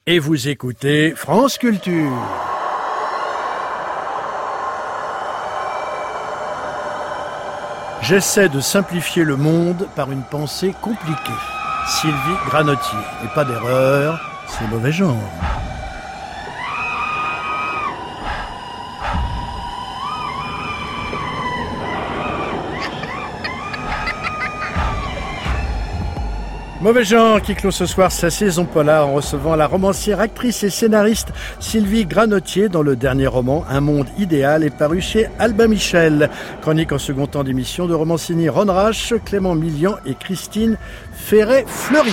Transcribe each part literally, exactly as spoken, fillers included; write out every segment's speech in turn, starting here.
Et vous écoutez France Culture. J'essaie de simplifier le monde par une pensée compliquée. Sylvie Granotier. Et pas d'erreur, c'est mauvais genre. Mauvais genre qui clôt ce soir sa saison polar en recevant la romancière, actrice et scénariste Sylvie Granotier dans le dernier roman Un monde idéal est paru chez Albin Michel. Chronique en second temps d'émission de Romancini Ron Rache, Clément Millian et Christine Ferret-Fleury.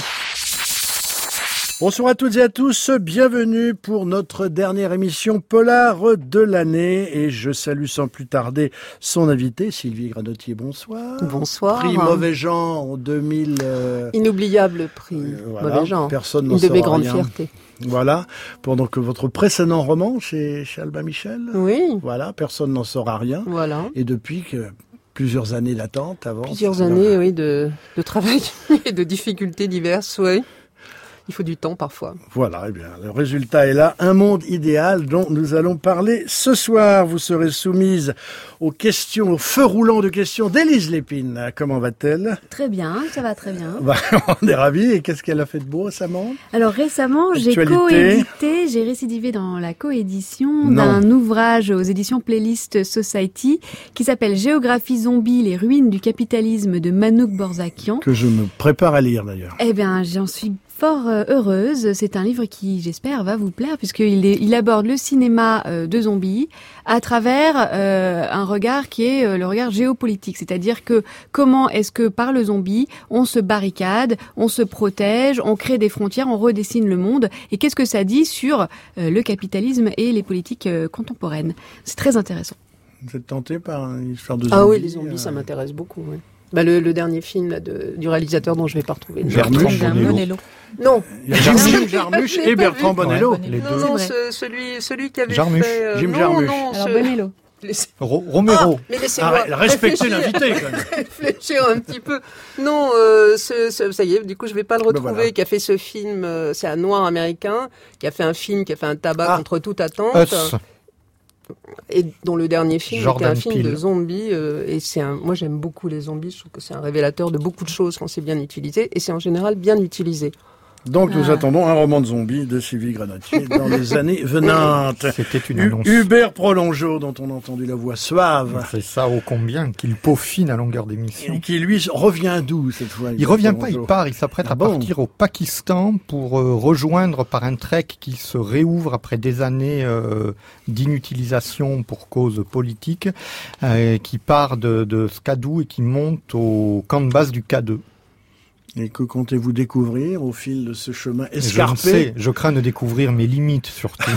Bonsoir à toutes et à tous, bienvenue pour notre dernière émission polar de l'année et je salue sans plus tarder son invité Sylvie Granotier, bonsoir. Bonsoir. Prix Mauvais Genre en deux mille... Euh... Inoubliable prix euh, voilà. Mauvais Genre, personne une de mes grandes fiertés. Voilà, pour donc votre précédent roman chez, chez Albin Michel. Oui. Voilà, personne n'en saura rien. Voilà. Et depuis que... Plusieurs années d'attente avant. Plusieurs années, alors... oui, de, de travail et de difficultés diverses, oui. Il faut du temps parfois. Voilà, eh bien, le résultat est là. Un monde idéal dont nous allons parler ce soir. Vous serez soumise aux questions, au feu roulant de questions d'Élise Lépine. Comment va-t-elle ? Très bien, ça va très bien. Bah, on est ravis. Et qu'est-ce qu'elle a fait de beau récemment ? Alors récemment, j'ai coédité, j'ai récidivé dans la coédition d'un ouvrage aux éditions Playlist Society qui s'appelle Géographie zombie, les ruines du capitalisme de Manouk Borzakian. Que je me prépare à lire d'ailleurs. Eh bien, j'en suis fort heureuse. C'est un livre qui, j'espère, va vous plaire puisqu'il est, il aborde le cinéma euh, de zombies à travers euh, un regard qui est euh, le regard géopolitique. C'est-à-dire que comment est-ce que par le zombie, on se barricade, on se protège, on crée des frontières, on redessine le monde. Et qu'est-ce que ça dit sur euh, le capitalisme et les politiques euh, contemporaines ? C'est très intéressant. Vous êtes tenté par une histoire de zombies ? Ah oui, les zombies, euh... ça m'intéresse beaucoup, oui. Bah le, le dernier film là, de, du réalisateur dont je ne vais pas retrouver. Jarmusch Bonello. Non. Jim Jarmusch et Bertrand Bonello. Ouais, les deux. Non, non, ce, celui, celui qui avait Jarmusch. fait... Euh, Jim non, Jarmusch. non, Alors ce... Bonello. Laissez... Romero. Ah, mais laissez-moi ah, respectez l'invité quand même. Réfléchir un petit peu. Non, euh, ce, ce, ça y est, du coup je vais pas le retrouver. Ben voilà. Qui a fait ce film, euh, c'est un noir américain, qui a fait un film, qui a fait un tabac ah. contre toute attente. Us. Et dont le dernier film Jordan était un film Peele. de zombies euh, et c'est un, moi j'aime beaucoup les zombies, je trouve que c'est un révélateur de beaucoup de choses quand c'est bien utilisé et c'est en général bien utilisé. Donc ah. nous attendons un roman de zombies de Sylvie Granotier dans les années venantes. C'était une annonce. Hubert Prolongeau, dont on a entendu la voix suave. C'est ça ô combien qu'il peaufine à longueur d'émission. Et qui lui revient d'où cette fois ? Il revient pas, il part, il s'apprête ah à bon partir au Pakistan pour euh, rejoindre par un trek qui se réouvre après des années euh, d'inutilisation pour cause politique, euh, qui part de, de Skadou et qui monte au camp de base du K deux. Et que comptez-vous découvrir au fil de ce chemin escarpé ? Je ne sais, je crains de découvrir mes limites surtout.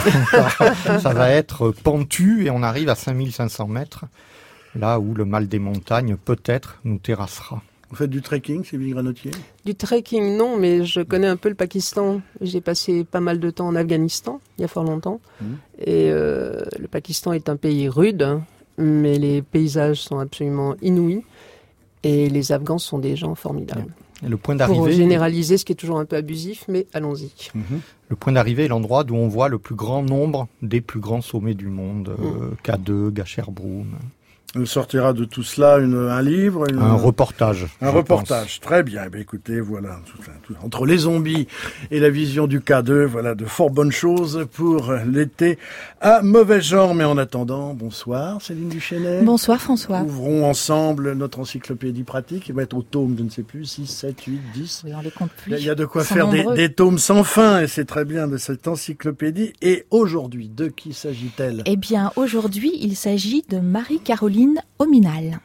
Ça va être pentu et on arrive à cinq mille cinq cents mètres, là où le mal des montagnes peut-être nous terrassera. Vous faites du trekking, Sylvie Granotier ? Du trekking, non, mais je connais un peu le Pakistan. J'ai passé pas mal de temps en Afghanistan, il y a fort longtemps. Mmh. Et euh, le Pakistan est un pays rude, hein, mais les paysages sont absolument inouïs. Et les Afghans sont des gens formidables. Mmh. Et le point d'arrivée, pour généraliser, ce qui est toujours un peu abusif, mais allons-y. Mmh. Le point d'arrivée est l'endroit d'où on voit le plus grand nombre des plus grands sommets du monde, mmh. euh, K deux, Gasherbrum. Il sortira de tout cela une, un livre une... Un reportage. Un reportage, pense. Très bien. Eh bien. Écoutez, voilà, tout, tout, entre les zombies et la vision du K deux, voilà de fort bonnes choses pour l'été à mauvais genre. Mais en attendant, bonsoir Céline Duchesnay. Bonsoir François. Ouvrons ensemble notre encyclopédie pratique. Il va être au tome, je ne sais plus, six, sept, huit, dix. Oui, on les compte plus. Il y a de quoi faire des, des tomes sans fin et c'est très bien de cette encyclopédie. Et aujourd'hui, de qui s'agit-elle ? Eh bien, aujourd'hui, il s'agit de Marie-Caroline Ominal.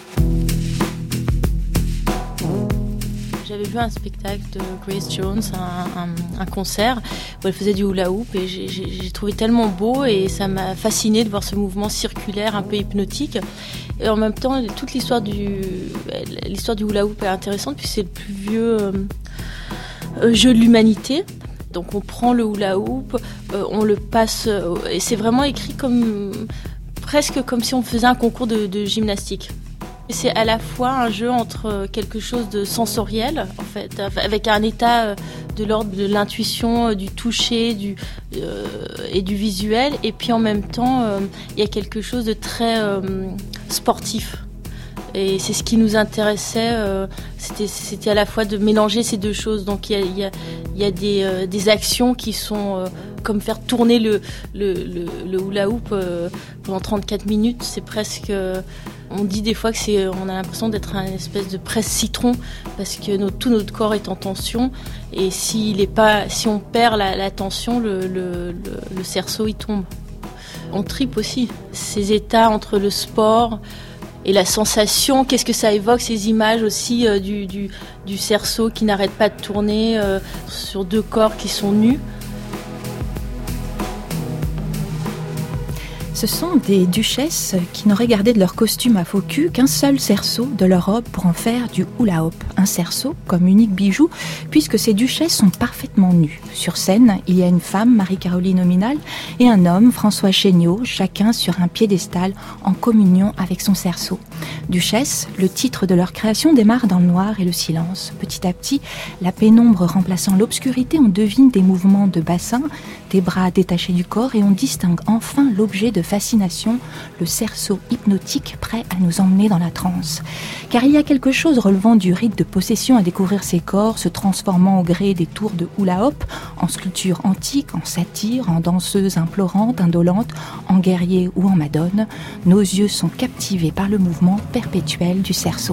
J'avais vu un spectacle de Grace Jones, un, un, un concert où elle faisait du hula hoop et j'ai, j'ai, j'ai trouvé tellement beau et ça m'a fasciné de voir ce mouvement circulaire un peu hypnotique. Et en même temps, toute l'histoire du, l'histoire du hula hoop est intéressante puisque c'est le plus vieux euh, jeu de l'humanité. Donc on prend le hula hoop, euh, on le passe euh, et c'est vraiment écrit comme presque comme si on faisait un concours de, de gymnastique. C'est à la fois un jeu entre quelque chose de sensoriel, en fait, avec un état de l'ordre de l'intuition, du toucher, du euh, et du visuel, et puis en même temps, euh, il y a quelque chose de très euh, sportif. Et c'est ce qui nous intéressait, euh, c'était, c'était à la fois de mélanger ces deux choses. Donc il y a, il y a, il y a des, euh, des actions qui sont euh, comme faire tourner le, le, le, le hula hoop euh, pendant trente-quatre minutes. C'est presque, euh, on dit des fois que c'est, on a l'impression d'être un espèce de presse-citron parce que notre, tout notre corps est en tension. Et s'il est pas, si on perd la, la tension, le, le, le, le cerceau il tombe. On tripe aussi. Ces états entre le sport et la sensation, qu'est-ce que ça évoque, ces images aussi euh, du, du, du cerceau qui n'arrête pas de tourner euh, sur deux corps qui sont nus. Ce sont des duchesses qui n'auraient gardé de leur costume à faux cul qu'un seul cerceau de leur robe pour en faire du hula hoop. Un cerceau comme unique bijou, puisque ces duchesses sont parfaitement nues. Sur scène, il y a une femme, Marie-Caroline Ominal, et un homme, François Chéniaud, chacun sur un piédestal en communion avec son cerceau. Duchesse, le titre de leur création démarre dans le noir et le silence. Petit à petit, la pénombre remplaçant l'obscurité, on devine des mouvements de bassin, des bras détachés du corps, et on distingue enfin l'objet de fascination, le cerceau hypnotique prêt à nous emmener dans la transe. Car il y a quelque chose relevant du rite de possession à découvrir ces corps, se transformant au gré des tours de hula hoop, en sculpture antique, en satyre, en danseuse implorante, indolente, en guerrier ou en madone. Nos yeux sont captivés par le mouvement perpétuel du cerceau.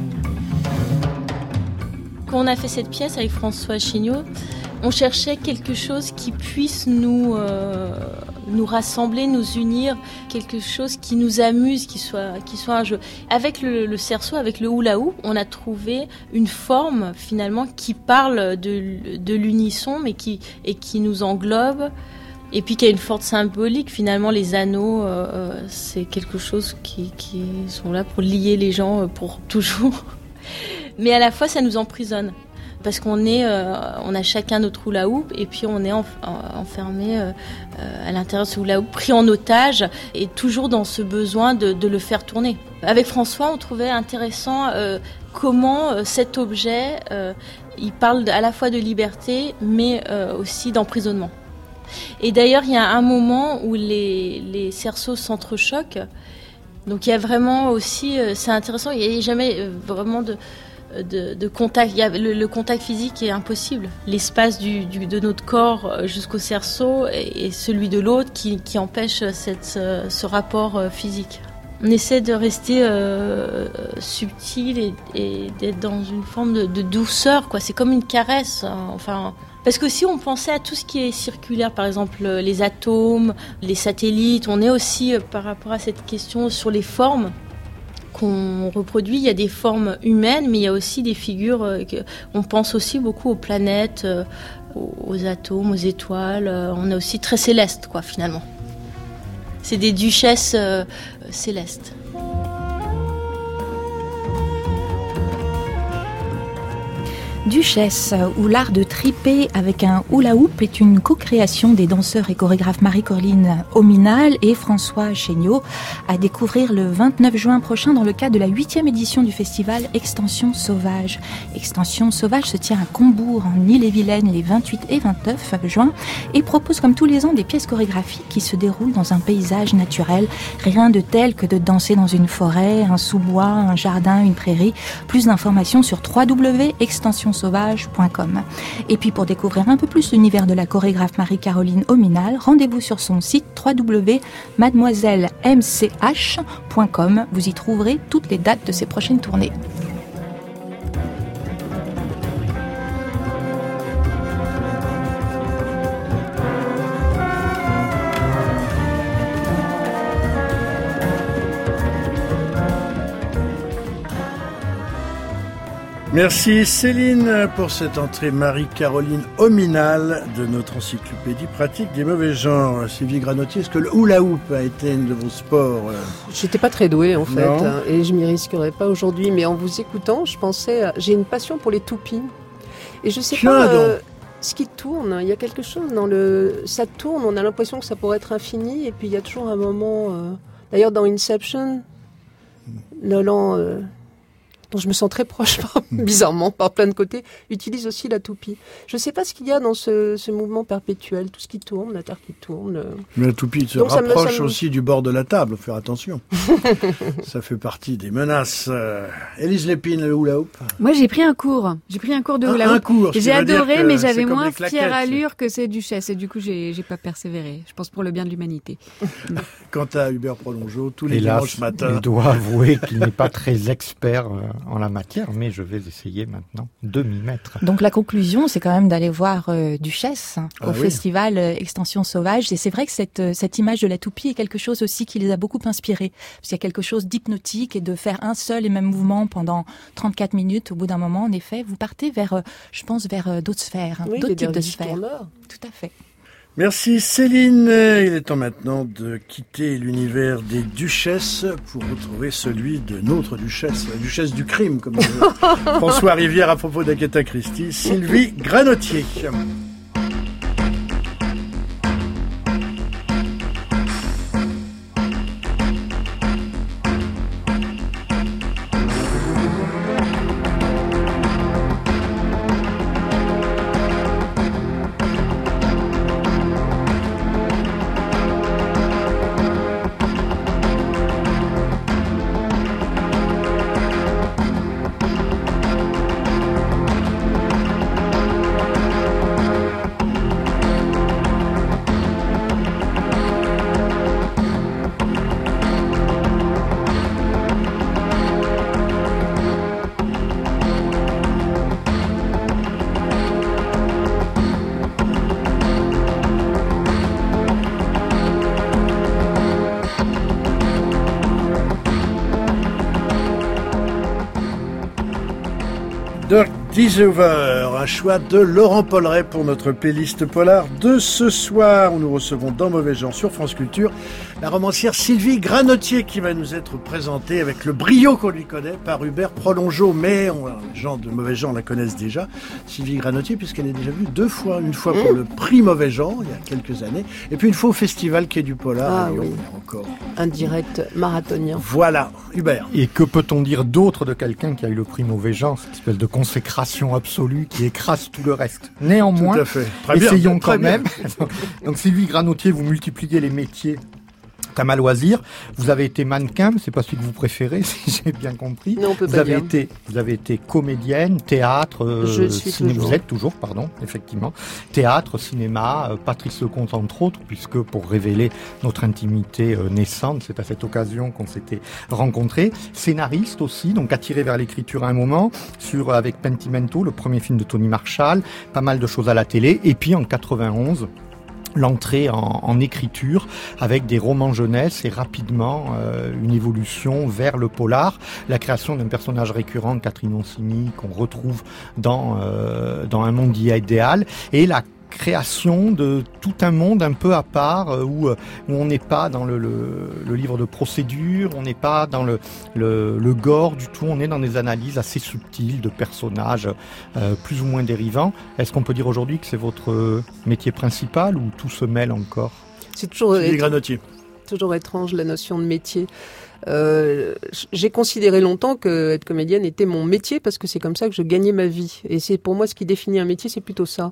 Quand on a fait cette pièce avec François Chéniaud, on cherchait quelque chose qui puisse nous, euh, nous rassembler, nous unir, quelque chose qui nous amuse, qui soit, qui soit un jeu. Avec le, le cerceau, avec le hula hoop, on a trouvé une forme finalement qui parle de, de l'unisson, mais qui, et qui nous englobe. Et puis qui a une forte symbolique, finalement les anneaux, euh, c'est quelque chose qui, qui sont là pour lier les gens pour toujours. Mais à la fois ça nous emprisonne. Parce qu'on est, euh, on a chacun notre hula hoop et puis on est en, en, enfermé euh, à l'intérieur de ce hula hoop, pris en otage et toujours dans ce besoin de, de le faire tourner. Avec François, on trouvait intéressant euh, comment euh, cet objet, euh, il parle à la fois de liberté mais euh, aussi d'emprisonnement. Et d'ailleurs, il y a un moment où les, les cerceaux s'entrechoquent. Donc il y a vraiment aussi, euh, c'est intéressant, il n'y a jamais euh, vraiment de... De, de contact, il y a le, le contact physique est impossible. L'espace du, du, de notre corps jusqu'au cerceau et, et celui de l'autre qui, qui empêche cette, ce, ce rapport physique. On essaie de rester euh, subtil et, et d'être dans une forme de, de douceur, quoi. C'est comme une caresse. Hein. Enfin, parce que si on pensait à tout ce qui est circulaire, par exemple les atomes, les satellites, on est aussi par rapport à cette question sur les formes qu'on reproduit, il y a des formes humaines, mais il y a aussi des figures, euh, que, on pense aussi beaucoup aux planètes, euh, aux, aux atomes, aux étoiles, euh, on est aussi très céleste, quoi, finalement. C'est des duchesses euh, célestes. Duchesse, ou l'art de triper avec un hula hoop, est une co-création des danseurs et chorégraphes Marie-Caroline Ominal et François Chéniaud, à découvrir le vingt-neuf juin prochain dans le cadre de la huitième édition du festival Extension Sauvage. Extension Sauvage se tient à Combourg, en Ille-et-Vilaine, les vingt-huit et vingt-neuf juin, et propose comme tous les ans des pièces chorégraphiques qui se déroulent dans un paysage naturel. Rien de tel que de danser dans une forêt, un sous-bois, un jardin, une prairie. Plus d'informations sur w w w point extension sauvage point com. Et puis pour découvrir un peu plus l'univers de la chorégraphe Marie-Caroline Ominal, rendez-vous sur son site w w w point mademoiselle m c h point com. Vous y trouverez toutes les dates de ses prochaines tournées. Merci Céline pour cette entrée Marie-Caroline Ominal de notre encyclopédie pratique des mauvais genres. Sylvie Granotier, est-ce que le hula hoop a été un de vos sports? J'étais pas très douée en fait, hein, et je m'y risquerais pas aujourd'hui, mais en vous écoutant, je pensais, à... j'ai une passion pour les toupies. Et je sais Tiens pas euh, ce qui tourne, il y a quelque chose dans le... Ça tourne, on a l'impression que ça pourrait être infini, et puis il y a toujours un moment... Euh... D'ailleurs dans Inception... Nolan, euh, dont je me sens très proche, bizarrement, par plein de côtés, utilise aussi la toupie. Je ne sais pas ce qu'il y a dans ce, ce mouvement perpétuel, tout ce qui tourne, la terre qui tourne. Euh... Mais la toupie se Donc rapproche ça me, ça me... aussi du bord de la table, faut faire attention. Ça fait partie des menaces. Euh, Élise Lépine, le hula hoop. Moi, j'ai pris un cours. J'ai pris un cours de hula hoop. Un, un cours. J'ai adoré, mais j'avais moins fière allure que ces duchesses. Et du coup, j'ai, j'ai pas persévéré. Je pense pour le bien de l'humanité. Quant à Hubert Prolongeau, tous les Hélas, dimanches matins. Il doit avouer qu'il n'est pas très expert euh, en la matière, mais je vais essayer maintenant de m'y mettre. Donc la conclusion, c'est quand même d'aller voir euh, Duchesse hein, au ah, festival oui. euh, Extension Sauvage. Et c'est vrai que cette, cette image de la toupie est quelque chose aussi qui les a beaucoup inspirés. Parce qu'il y a quelque chose d'hypnotique et de faire un seul et même mouvement pendant trente-quatre minutes. Au bout d'un moment, en effet, vous partez vers, euh, je pense, vers euh, d'autres sphères, hein, oui, d'autres types de sphères. Tourneurs. Tout à fait. Merci Céline. Il est temps maintenant de quitter l'univers des duchesses pour retrouver celui de notre duchesse, la duchesse du crime, comme disait François Rivière à propos d'Agatha Christie, Sylvie Granotier. Dirk Disover, un choix de Laurent Polleret pour notre playlist polar de ce soir, où nous recevons dans Mauvais Genre sur France Culture la romancière Sylvie Granotier qui va nous être présentée avec le brio qu'on lui connaît par Hubert Prolongeau. Mais on, les gens de Mauvais Genre la connaissent déjà, Sylvie Granotier, puisqu'elle est déjà vue deux fois. Une fois pour le prix Mauvais Genre, il y a quelques années, et puis une fois au festival Quai du Polar ah, à Lyon, oui. encore. Un direct marathonien. Voilà, Hubert. Et que peut-on dire d'autre de quelqu'un qui a eu le prix Mauvais Genre, cette espèce de consécration absolue qui écrase tout le reste. Néanmoins, tout à fait. Très essayons bien, quand même. Donc Sylvie Granotier, vous multipliez les métiers comme à loisir. Vous avez été mannequin, mais c'est pas celui que vous préférez, si j'ai bien compris. Non, on peut vous pas avez dire. été, vous avez été comédienne, théâtre, euh, Je suis ciné, toujours. vous êtes toujours, pardon, effectivement, théâtre, cinéma, euh, Patrice Lecomte entre autres, puisque pour révéler notre intimité euh, naissante, c'est à cette occasion qu'on s'était rencontrés. Scénariste aussi, donc attiré vers l'écriture à un moment, sur avec Pentimento, le premier film de Tony Marshall, pas mal de choses à la télé, et puis en quatre-vingt-onze. L'entrée en, en écriture avec des romans jeunesse et rapidement euh, une évolution vers le polar, la création d'un personnage récurrent, Catherine Oncini, qu'on retrouve dans euh, dans Un monde idéal, et la création de tout un monde un peu à part euh, où, où on n'est pas dans le, le, le livre de procédure, on n'est pas dans le, le, le gore du tout, on est dans des analyses assez subtiles de personnages euh, plus ou moins dérivants. Est-ce qu'on peut dire aujourd'hui que c'est votre métier principal ou tout se mêle encore ? C'est toujours, c'est étrange, toujours étrange la notion de métier. Euh, j'ai considéré longtemps que être comédienne était mon métier parce que c'est comme ça que je gagnais ma vie. Et c'est pour moi ce qui définit un métier, c'est plutôt ça.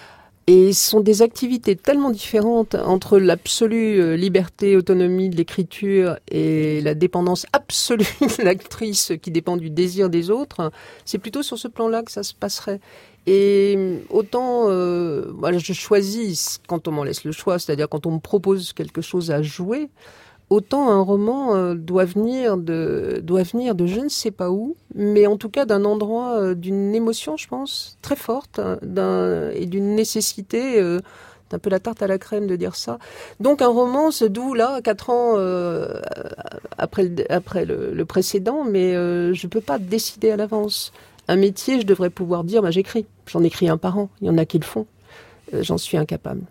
Et ce sont des activités tellement différentes entre l'absolue liberté, autonomie de l'écriture et la dépendance absolue de l'actrice qui dépend du désir des autres. C'est plutôt sur ce plan-là que ça se passerait. Et autant, euh, voilà, je choisis quand on m'en laisse le choix, c'est-à-dire quand on me propose quelque chose à jouer, autant un roman euh, doit venir de doit venir de je ne sais pas où, mais en tout cas d'un endroit, euh, d'une émotion, je pense, très forte, d'un et d'une nécessité. Euh, c'est un peu la tarte à la crème de dire ça. Donc un roman se doue là, quatre ans euh, après le, après le, le précédent, mais euh, je peux pas décider à l'avance. Un métier, je devrais pouvoir dire, bah j'écris, j'en écris un par an. Il y en a qui le font. Euh, j'en suis incapable.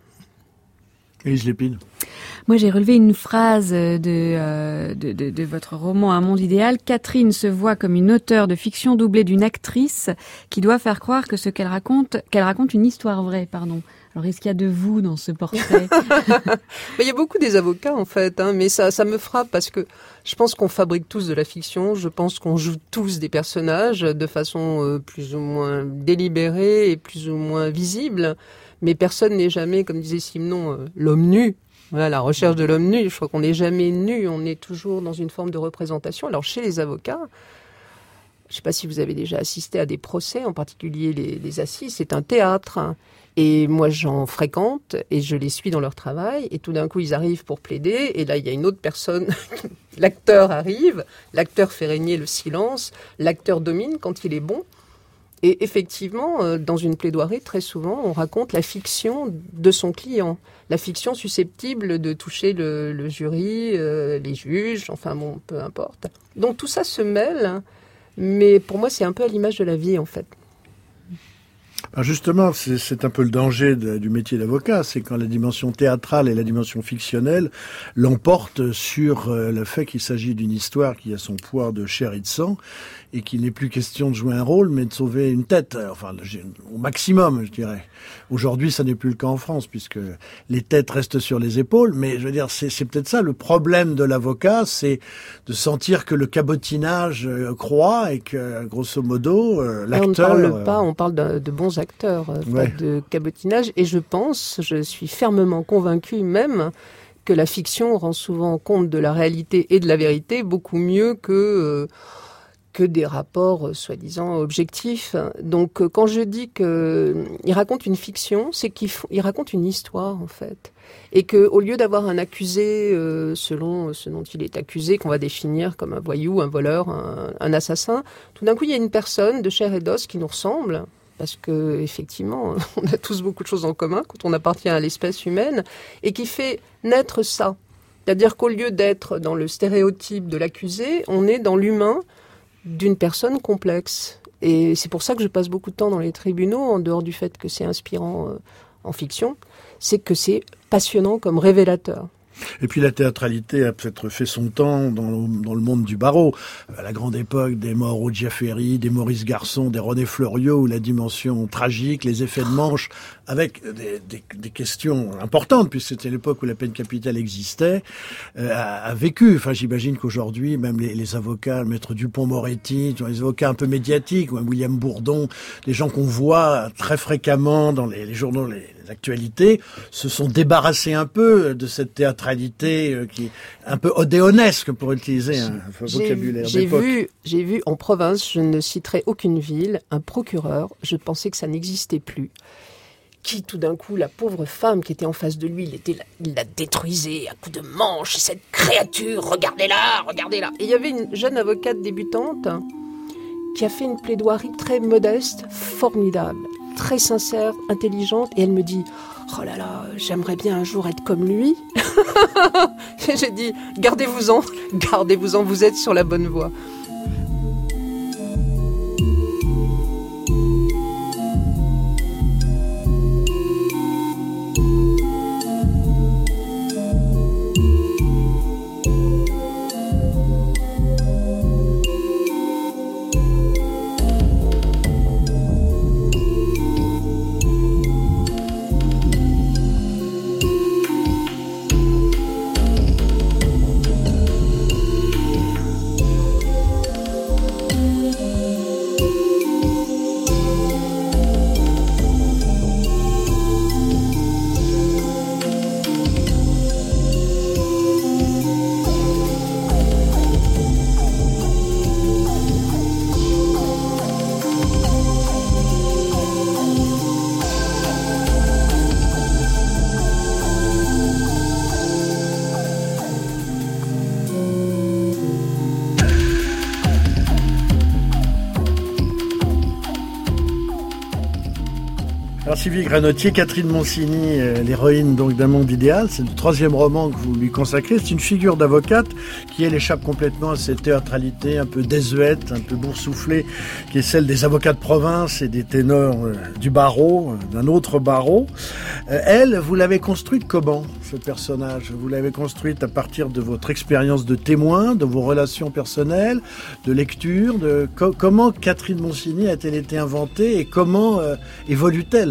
Élise Lépine. Moi, j'ai relevé une phrase de, euh, de, de, de votre roman Un monde idéal. Catherine se voit comme une auteure de fiction doublée d'une actrice qui doit faire croire que ce qu'elle raconte, qu'elle raconte une histoire vraie, pardon. Alors, est-ce qu'il y a de vous dans ce portrait? Il y a beaucoup des avocats, en fait, hein, mais ça, ça me frappe parce que je pense qu'on fabrique tous de la fiction, je pense qu'on joue tous des personnages de façon euh, plus ou moins délibérée et plus ou moins visible, mais personne n'est jamais, comme disait Simenon, euh, l'homme nu. Voilà, la recherche de l'homme nu, je crois qu'on n'est jamais nu, on est toujours dans une forme de représentation. Alors, chez les avocats, je ne sais pas si vous avez déjà assisté à des procès, en particulier les, les assises, c'est un théâtre, hein. Et moi, j'en fréquente et je les suis dans leur travail. Et tout d'un coup, ils arrivent pour plaider. Et là, il y a une autre personne. L'acteur arrive. L'acteur fait régner le silence. L'acteur domine quand il est bon. Et effectivement, dans une plaidoirie, très souvent, on raconte la fiction de son client. La fiction susceptible de toucher le, le jury, euh, les juges, enfin bon, peu importe. Donc tout ça se mêle. Mais pour moi, c'est un peu à l'image de la vie, en fait. Alors justement, c'est, c'est un peu le danger de, du métier d'avocat, c'est quand la dimension théâtrale et la dimension fictionnelle l'emportent sur euh, le fait qu'il s'agit d'une histoire qui a son poids de chair et de sang, et qu'il n'est plus question de jouer un rôle, mais de sauver une tête, enfin au maximum, je dirais. Aujourd'hui, ça n'est plus le cas en France, puisque les têtes restent sur les épaules, mais je veux dire, c'est, c'est peut-être ça le problème de l'avocat, c'est de sentir que le cabotinage euh, croît et que, grosso modo, euh, l'acteur... On ne parle pas, on parle de, de bons acteurs, euh, ouais. pas de cabotinage, et je pense, je suis fermement convaincue même, que la fiction rend souvent compte de la réalité et de la vérité beaucoup mieux que... Euh, que des rapports euh, soi-disant objectifs. Donc, euh, quand je dis qu'il euh, raconte une fiction, c'est qu'il f- il raconte une histoire, en fait. Et qu'au lieu d'avoir un accusé, euh, selon ce dont il est accusé, qu'on va définir comme un voyou, un voleur, un, un assassin, tout d'un coup, il y a une personne de chair et d'os qui nous ressemble, parce que effectivement, on a tous beaucoup de choses en commun quand on appartient à l'espèce humaine, et qui fait naître ça. C'est-à-dire qu'au lieu d'être dans le stéréotype de l'accusé, on est dans l'humain d'une personne complexe. Et c'est pour ça que je passe beaucoup de temps dans les tribunaux, en dehors du fait que c'est inspirant euh, en fiction, c'est que c'est passionnant comme révélateur. Et puis la théâtralité a peut-être fait son temps dans le, dans le monde du barreau. À la grande époque des Mauro Giaferi, des Maurice Garçon, des René Fleuriot, où la dimension tragique, les effets de manche, avec des, des, des questions importantes, puisque c'était l'époque où la peine capitale existait, euh, a, a vécu. Enfin, j'imagine qu'aujourd'hui, même les, les avocats, le maître Dupont-Moretti, les avocats un peu médiatiques, ou William Bourdon, les gens qu'on voit très fréquemment dans les, les journaux, les, les actualités, se sont débarrassés un peu de cette théâtralité qui est un peu odéonesque, pour utiliser un vocabulaire j'ai d'époque. Vu, j'ai vu en province, je ne citerai aucune ville, un procureur, je pensais que ça n'existait plus, qui tout d'un coup, la pauvre femme qui était en face de lui, il, était, il la détruisait à coups de manche, cette créature, regardez-la, regardez-la. Et il y avait une jeune avocate débutante qui a fait une plaidoirie très modeste, formidable, très sincère, intelligente, et elle me dit... Oh là là, j'aimerais bien un jour être comme lui. Et j'ai dit, gardez-vous-en, gardez-vous-en, vous êtes sur la bonne voie. Alors Sylvie Granotier, Catherine Moncini, euh, l'héroïne donc d'un monde idéal, c'est le troisième roman que vous lui consacrez. C'est une figure d'avocate qui, elle, échappe complètement à cette théâtralité un peu désuète, un peu boursouflée, qui est celle des avocats de province et des ténors euh, du barreau, euh, d'un autre barreau. Euh, elle, vous l'avez construite comment, ce personnage? Vous l'avez construite à partir de votre expérience de témoin, de vos relations personnelles, de lecture, de co- comment Catherine Moncini a-t-elle été inventée et comment euh, évolue-t-elle?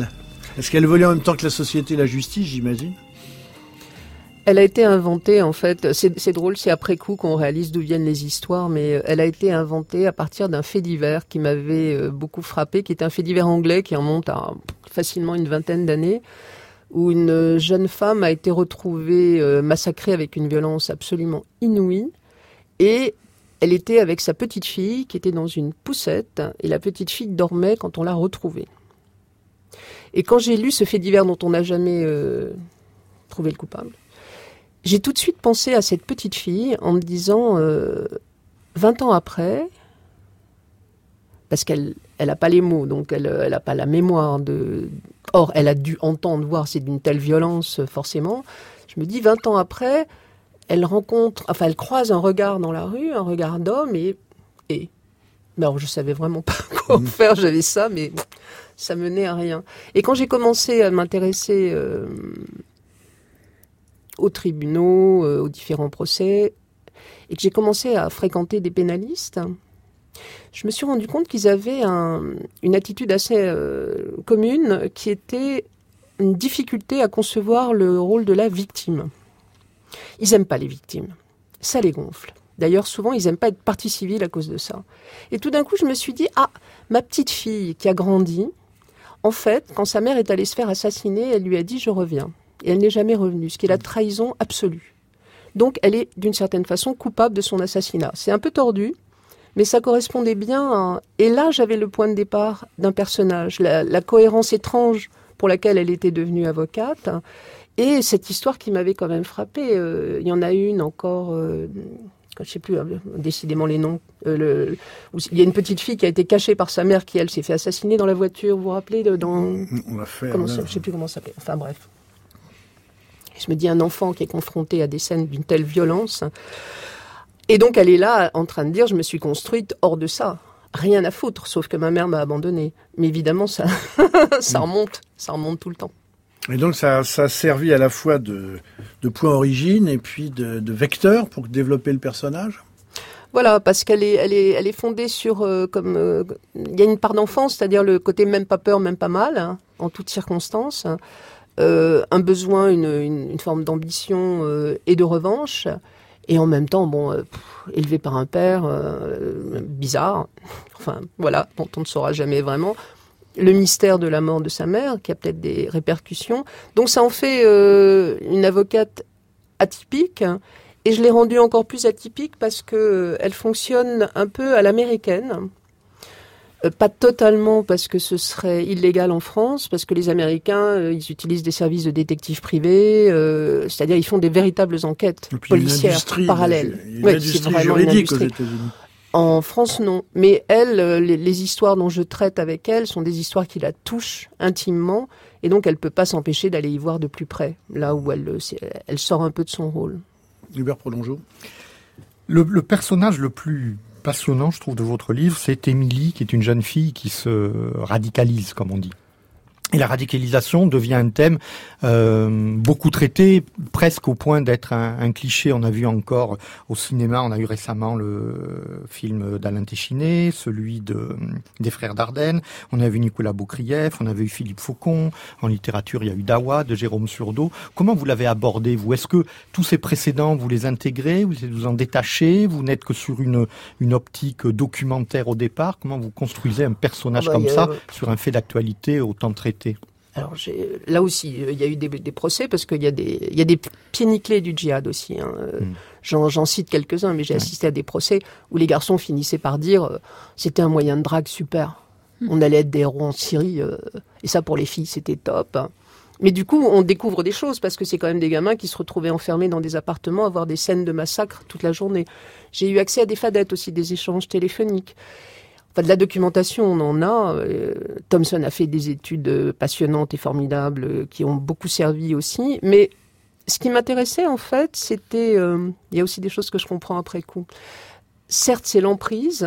Est-ce qu'elle évolue en même temps que la société et la justice, j'imagine ? Elle a été inventée, en fait, c'est, c'est drôle, c'est après coup qu'on réalise d'où viennent les histoires, mais elle a été inventée à partir d'un fait divers qui m'avait beaucoup frappé, qui est un fait divers anglais qui remonte à facilement une vingtaine d'années, où une jeune femme a été retrouvée massacrée avec une violence absolument inouïe, et elle était avec sa petite fille qui était dans une poussette, et la petite fille dormait quand on l'a retrouvée. Et quand j'ai lu ce fait divers dont on n'a jamais euh, trouvé le coupable, j'ai tout de suite pensé à cette petite fille en me disant, euh, vingt ans après, parce qu'elle elle n'a pas les mots, donc elle n'a pas la mémoire de... Or, elle a dû entendre, voir, c'est d'une telle violence, forcément. Je me dis, vingt ans après, elle rencontre, enfin, elle croise un regard dans la rue, un regard d'homme, et... et... Mais alors, je savais vraiment pas quoi faire, j'avais ça, mais ça menait à rien. Et quand j'ai commencé à m'intéresser... Euh, aux tribunaux, euh, aux différents procès, et que j'ai commencé à fréquenter des pénalistes, je me suis rendu compte qu'ils avaient un, une attitude assez euh, commune, qui était une difficulté à concevoir le rôle de la victime. Ils n'aiment pas les victimes. Ça les gonfle. D'ailleurs, souvent, ils n'aiment pas être partie civile à cause de ça. Et tout d'un coup, je me suis dit, ah, ma petite fille qui a grandi, en fait, quand sa mère est allée se faire assassiner, elle lui a dit « je reviens ». Et elle n'est jamais revenue, ce qui est la trahison absolue. Donc, elle est, d'une certaine façon, coupable de son assassinat. C'est un peu tordu, mais ça correspondait bien à... Et là, j'avais le point de départ d'un personnage, la, la cohérence étrange pour laquelle elle était devenue avocate, et cette histoire qui m'avait quand même frappée. Euh, il y en a une encore... Euh, je ne sais plus, hein, décidément les noms. Euh, le, il y a une petite fille qui a été cachée par sa mère qui, elle, s'est fait assassiner dans la voiture. Vous vous rappelez de, dans... On l'a fait. Comment ça, je ne sais plus comment ça s'appelait. Enfin, bref. Je me dis, un enfant qui est confronté à des scènes d'une telle violence. Et donc, elle est là en train de dire, je me suis construite hors de ça. Rien à foutre, sauf que ma mère m'a abandonnée. Mais évidemment, ça, ça remonte. Ça remonte tout le temps. Et donc, ça, ça a servi à la fois de, de point origine et puis de, de vecteur pour développer le personnage ? Voilà, parce qu'elle est, elle est, elle est fondée sur, euh, comme, euh, il y a une part d'enfance, c'est-à-dire le côté même pas peur, même pas mal, hein, en toutes circonstances. Euh, un besoin, une, une, une forme d'ambition euh, et de revanche, et en même temps, bon, euh, pff, élevé par un père euh, bizarre, enfin voilà, dont on ne saura jamais vraiment, le mystère de la mort de sa mère, qui a peut-être des répercussions. Donc ça en fait euh, une avocate atypique, et je l'ai rendue encore plus atypique parce que euh, elle fonctionne un peu à l'américaine. Euh, pas totalement parce que ce serait illégal en France, parce que les Américains, euh, ils utilisent des services de détectives privés, euh, c'est-à-dire ils font des véritables enquêtes policières parallèles. Il y a une industrie ouais, juridique aux États-Unis. En France, non. Mais elle, euh, les, les histoires dont je traite avec elle sont des histoires qui la touchent intimement, et donc elle peut pas s'empêcher d'aller y voir de plus près, là où elle, elle sort un peu de son rôle. Hubert Prolongeau. Le, le personnage le plus passionnant, je trouve, de votre livre, c'est Émilie, qui est une jeune fille qui se radicalise, comme on dit. Et la radicalisation devient un thème euh, beaucoup traité, presque au point d'être un, un cliché. On a vu encore au cinéma, on a eu récemment le film d'Alain Téchiné, celui de des frères Dardenne. On a vu Nicolas Boukrieff, on a vu Philippe Faucon. En littérature, il y a eu Dawa de Jérôme Surdeau. Comment vous l'avez abordé, vous ? Est-ce que tous ces précédents, vous les intégrez, vous vous en détachez ? Vous n'êtes que sur une une optique documentaire au départ ? Comment vous construisez un personnage ah bah, comme ça euh... sur un fait d'actualité autant traité ? Alors j'ai, là aussi, il y a eu des, des procès parce qu'il y a des, il y a des pieds nickelés du djihad aussi. Hein. Mm. J'en, j'en cite quelques-uns, mais j'ai assisté à des procès où les garçons finissaient par dire euh, c'était un moyen de drague super. Mm. On allait être des héros en Syrie euh, et ça pour les filles c'était top. Hein. Mais du coup, on découvre des choses parce que c'est quand même des gamins qui se retrouvaient enfermés dans des appartements à voir des scènes de massacre toute la journée. J'ai eu accès à des fadettes aussi, des échanges téléphoniques. Enfin, de la documentation, on en a. Euh, Thomson a fait des études passionnantes et formidables euh, qui ont beaucoup servi aussi. Mais ce qui m'intéressait, en fait, c'était... Euh, il y a aussi des choses que je comprends après coup. Certes, c'est l'emprise.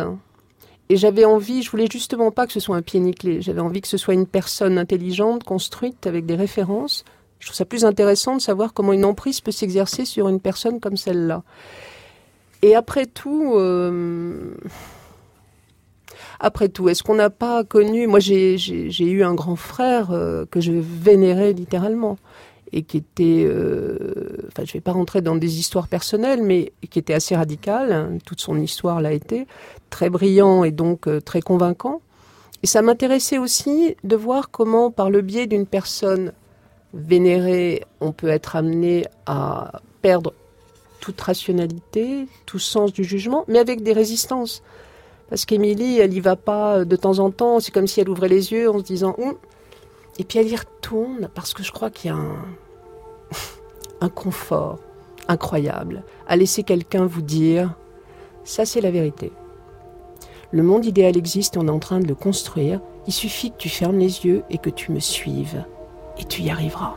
Et j'avais envie, je voulais justement pas que ce soit un pied nickelé. J'avais envie que ce soit une personne intelligente, construite, avec des références. Je trouve ça plus intéressant de savoir comment une emprise peut s'exercer sur une personne comme celle-là. Et après tout... Euh, Après tout, est-ce qu'on n'a pas connu... Moi, j'ai, j'ai, j'ai eu un grand frère euh, que je vénérais littéralement et qui était... Euh, enfin, je ne vais pas rentrer dans des histoires personnelles, mais qui était assez radical. Hein, toute son histoire l'a été. Très brillant et donc euh, très convaincant. Et ça m'intéressait aussi de voir comment, par le biais d'une personne vénérée, on peut être amené à perdre toute rationalité, tout sens du jugement, mais avec des résistances. Parce qu'Émilie, elle y va pas de temps en temps, c'est comme si elle ouvrait les yeux en se disant hum, et puis elle y retourne, parce que je crois qu'il y a un, un confort incroyable à laisser quelqu'un vous dire ça c'est la vérité. Le monde idéal existe, on est en train de le construire, il suffit que tu fermes les yeux et que tu me suives, et tu y arriveras.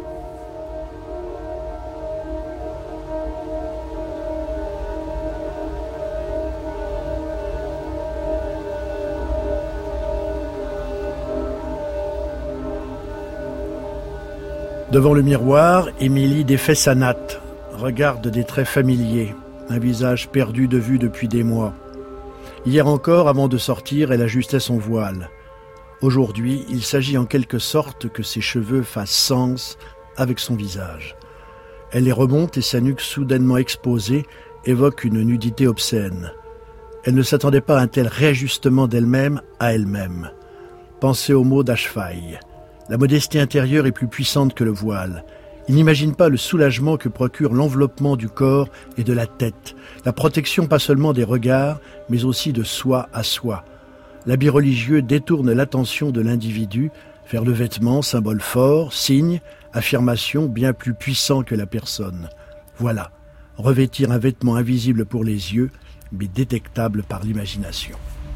Devant le miroir, Émilie défait sa natte, regarde des traits familiers, un visage perdu de vue depuis des mois. Hier encore, avant de sortir, elle ajustait son voile. Aujourd'hui, il s'agit en quelque sorte que ses cheveux fassent sens avec son visage. Elle les remonte et sa nuque soudainement exposée évoque une nudité obscène. Elle ne s'attendait pas à un tel réajustement d'elle-même à elle-même. Pensez au mot d'Ashfai. La modestie intérieure est plus puissante que le voile. Il n'imagine pas le soulagement que procure l'enveloppement du corps et de la tête, la protection pas seulement des regards, mais aussi de soi à soi. L'habit religieux détourne l'attention de l'individu vers le vêtement, symbole fort, signe, affirmation bien plus puissant que la personne. Voilà, revêtir un vêtement invisible pour les yeux, mais détectable par l'imagination.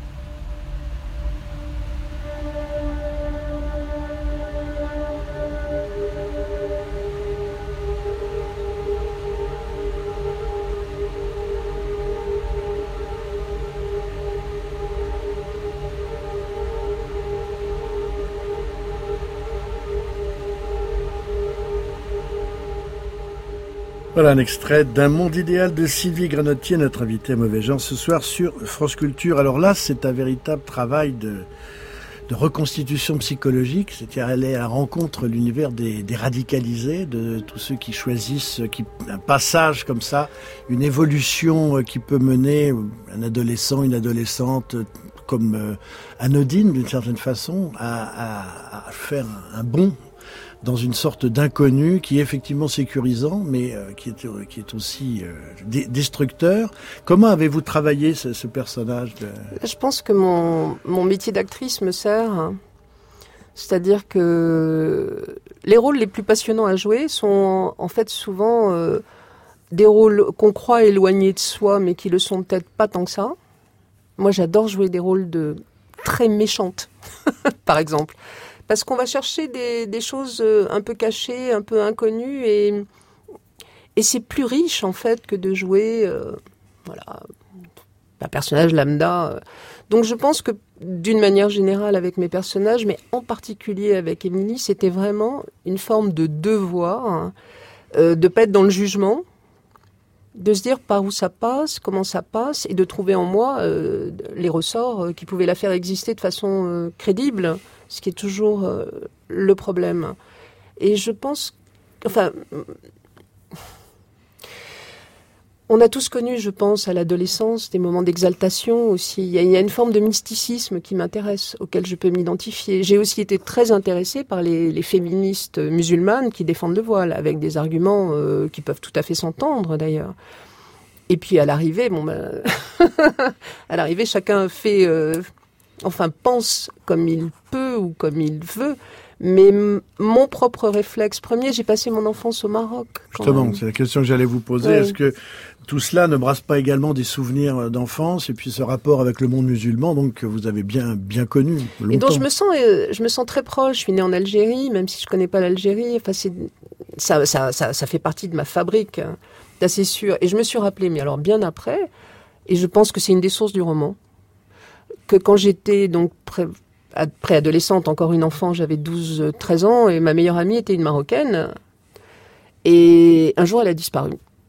Voilà un extrait d'un monde idéal de Sylvie Granotier, notre invitée à Mauvais Genre ce soir sur France Culture. Alors là, c'est un véritable travail de, de reconstitution psychologique, c'est-à-dire aller à la rencontre de l'univers des, des radicalisés, de tous ceux qui choisissent qui, un passage comme ça, une évolution qui peut mener un adolescent, une adolescente comme euh, anodine d'une certaine façon, à, à, à faire un, un bond dans une sorte d'inconnu qui est effectivement sécurisant, mais euh, qui, est, qui est aussi euh, dé- destructeur. Comment avez-vous travaillé ce, ce personnage de... Je pense que mon, mon métier d'actrice me sert. Hein. C'est-à-dire que les rôles les plus passionnants à jouer sont en fait souvent euh, des rôles qu'on croit éloignés de soi, mais qui le sont peut-être pas tant que ça. Moi, j'adore jouer des rôles de très méchantes, par exemple. Parce qu'on va chercher des, des choses un peu cachées, un peu inconnues, et, et c'est plus riche en fait que de jouer euh, voilà, un personnage lambda. Donc je pense que d'une manière générale avec mes personnages, mais en particulier avec Émilie, c'était vraiment une forme de devoir, hein, euh, de pas être dans le jugement, de se dire par où ça passe, comment ça passe, et de trouver en moi euh, les ressorts qui pouvaient la faire exister de façon euh, crédible. Ce qui est toujours euh, le problème. Et je pense... Enfin... On a tous connu, je pense, à l'adolescence, des moments d'exaltation aussi. Il y a, il y a une forme de mysticisme qui m'intéresse, auquel je peux m'identifier. J'ai aussi été très intéressée par les, les féministes musulmanes qui défendent le voile, avec des arguments euh, qui peuvent tout à fait s'entendre, d'ailleurs. Et puis, à l'arrivée, bon ben... à l'arrivée, chacun fait... Euh, enfin, pense comme il peut ou comme il veut, mais m- mon propre réflexe premier, j'ai passé mon enfance au Maroc. Justement, même. C'est la question que j'allais vous poser. Oui. Est-ce que tout cela ne brasse pas également des souvenirs d'enfance et puis ce rapport avec le monde musulman, donc que vous avez bien bien connu longtemps. Et dont je me sens, euh, je me sens très proche. Je suis née en Algérie, même si je connais pas l'Algérie. Enfin, c'est ça, ça, ça, ça fait partie de ma fabrique, hein, c'est assez sûr. Et je me suis rappelé, mais alors bien après, et je pense que c'est une des sources du roman, que quand j'étais donc pré- préadolescente, encore une enfant, j'avais douze treize ans, et ma meilleure amie était une Marocaine. Et un jour, elle a disparu.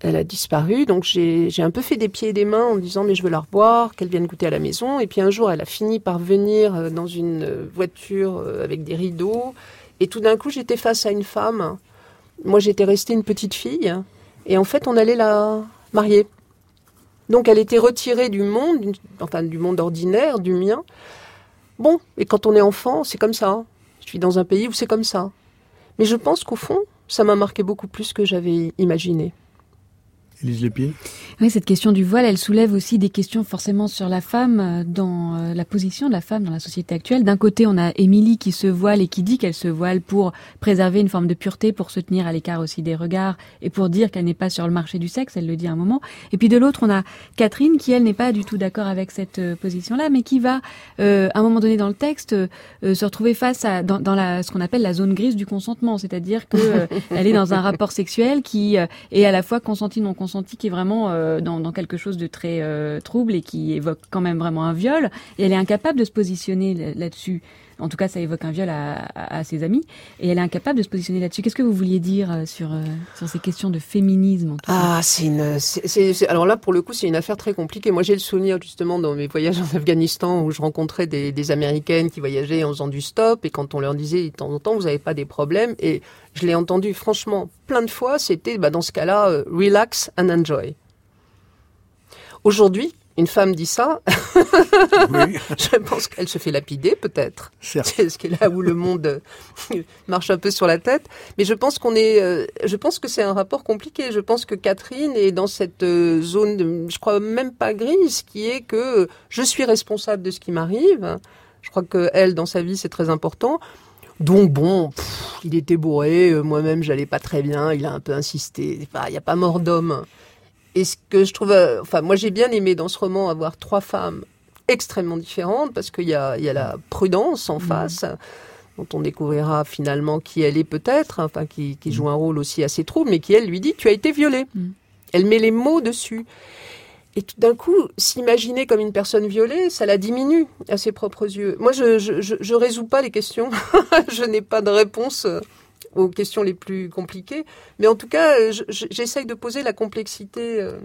Elle a disparu, donc j'ai, j'ai un peu fait des pieds et des mains en me disant mais je veux la revoir, qu'elle vienne goûter à la maison. Et puis un jour, elle a fini par venir dans une voiture avec des rideaux. Et tout d'un coup, j'étais face à une femme. Moi, j'étais restée une petite fille. Et en fait, on allait la marier. Donc, elle était retirée du monde, enfin du monde ordinaire, du mien. Bon, et quand on est enfant, c'est comme ça. Je suis dans un pays où c'est comme ça. Mais je pense qu'au fond, ça m'a marqué beaucoup plus que j'avais imaginé. Élise Lépine. Oui, cette question du voile, elle soulève aussi des questions forcément sur la femme, dans euh, la position de la femme dans la société actuelle. D'un côté, on a Émilie qui se voile et qui dit qu'elle se voile pour préserver une forme de pureté, pour se tenir à l'écart aussi des regards et pour dire qu'elle n'est pas sur le marché du sexe, elle le dit à un moment. Et puis de l'autre, on a Catherine qui, elle, n'est pas du tout d'accord avec cette euh, position-là, mais qui va, euh, à un moment donné dans le texte, euh, se retrouver face à dans, dans la, ce qu'on appelle la zone grise du consentement, c'est-à-dire que euh, elle est dans un rapport sexuel qui euh, est à la fois consenti, non consenti, qui est vraiment euh, dans, dans quelque chose de très euh, trouble et qui évoque quand même vraiment un viol, et elle est incapable de se positionner là-dessus. En tout cas, ça évoque un viol à, à, à ses amis, et elle est incapable de se positionner là-dessus. Qu'est-ce que vous vouliez dire euh, sur, euh, sur ces questions de féminisme en tout Ah, cas c'est une... C'est, c'est, c'est, alors là, pour le coup, c'est une affaire très compliquée. Moi, j'ai le souvenir, justement, dans mes voyages en Afghanistan, où je rencontrais des, des Américaines qui voyageaient en faisant du stop, et quand on leur disait, de temps en temps, vous n'avez pas des problèmes, et je l'ai entendu, franchement, plein de fois, c'était, bah, dans ce cas-là, euh, relax and enjoy. Aujourd'hui, une femme dit ça, oui. Je pense qu'elle se fait lapider, peut-être. Certes. C'est ce qui est là où le monde marche un peu sur la tête. Mais je pense qu'on est, euh, je pense que c'est un rapport compliqué. Je pense que Catherine est dans cette euh, zone, de, je crois même pas grise, qui est que je suis responsable de ce qui m'arrive. Je crois que elle, dans sa vie, c'est très important. Donc bon, pff, il était bourré, euh, moi-même, j'allais pas très bien. Il a un peu insisté. Il enfin, n'y a pas mort d'homme. Et ce que je trouve, euh, enfin, moi j'ai bien aimé dans ce roman avoir trois femmes extrêmement différentes, parce qu'il y a, il y a la Prudence en mmh. face, dont on découvrira finalement qui elle est peut-être, enfin, qui, qui joue un rôle aussi assez trouble, mais qui elle lui dit, tu as été violée. Mmh. Elle met les mots dessus. Et tout d'un coup, s'imaginer comme une personne violée, ça la diminue à ses propres yeux. Moi, je, je, je, je résous pas les questions. Je n'ai pas de réponse aux questions les plus compliquées. Mais en tout cas, je, j'essaye de poser la complexité euh,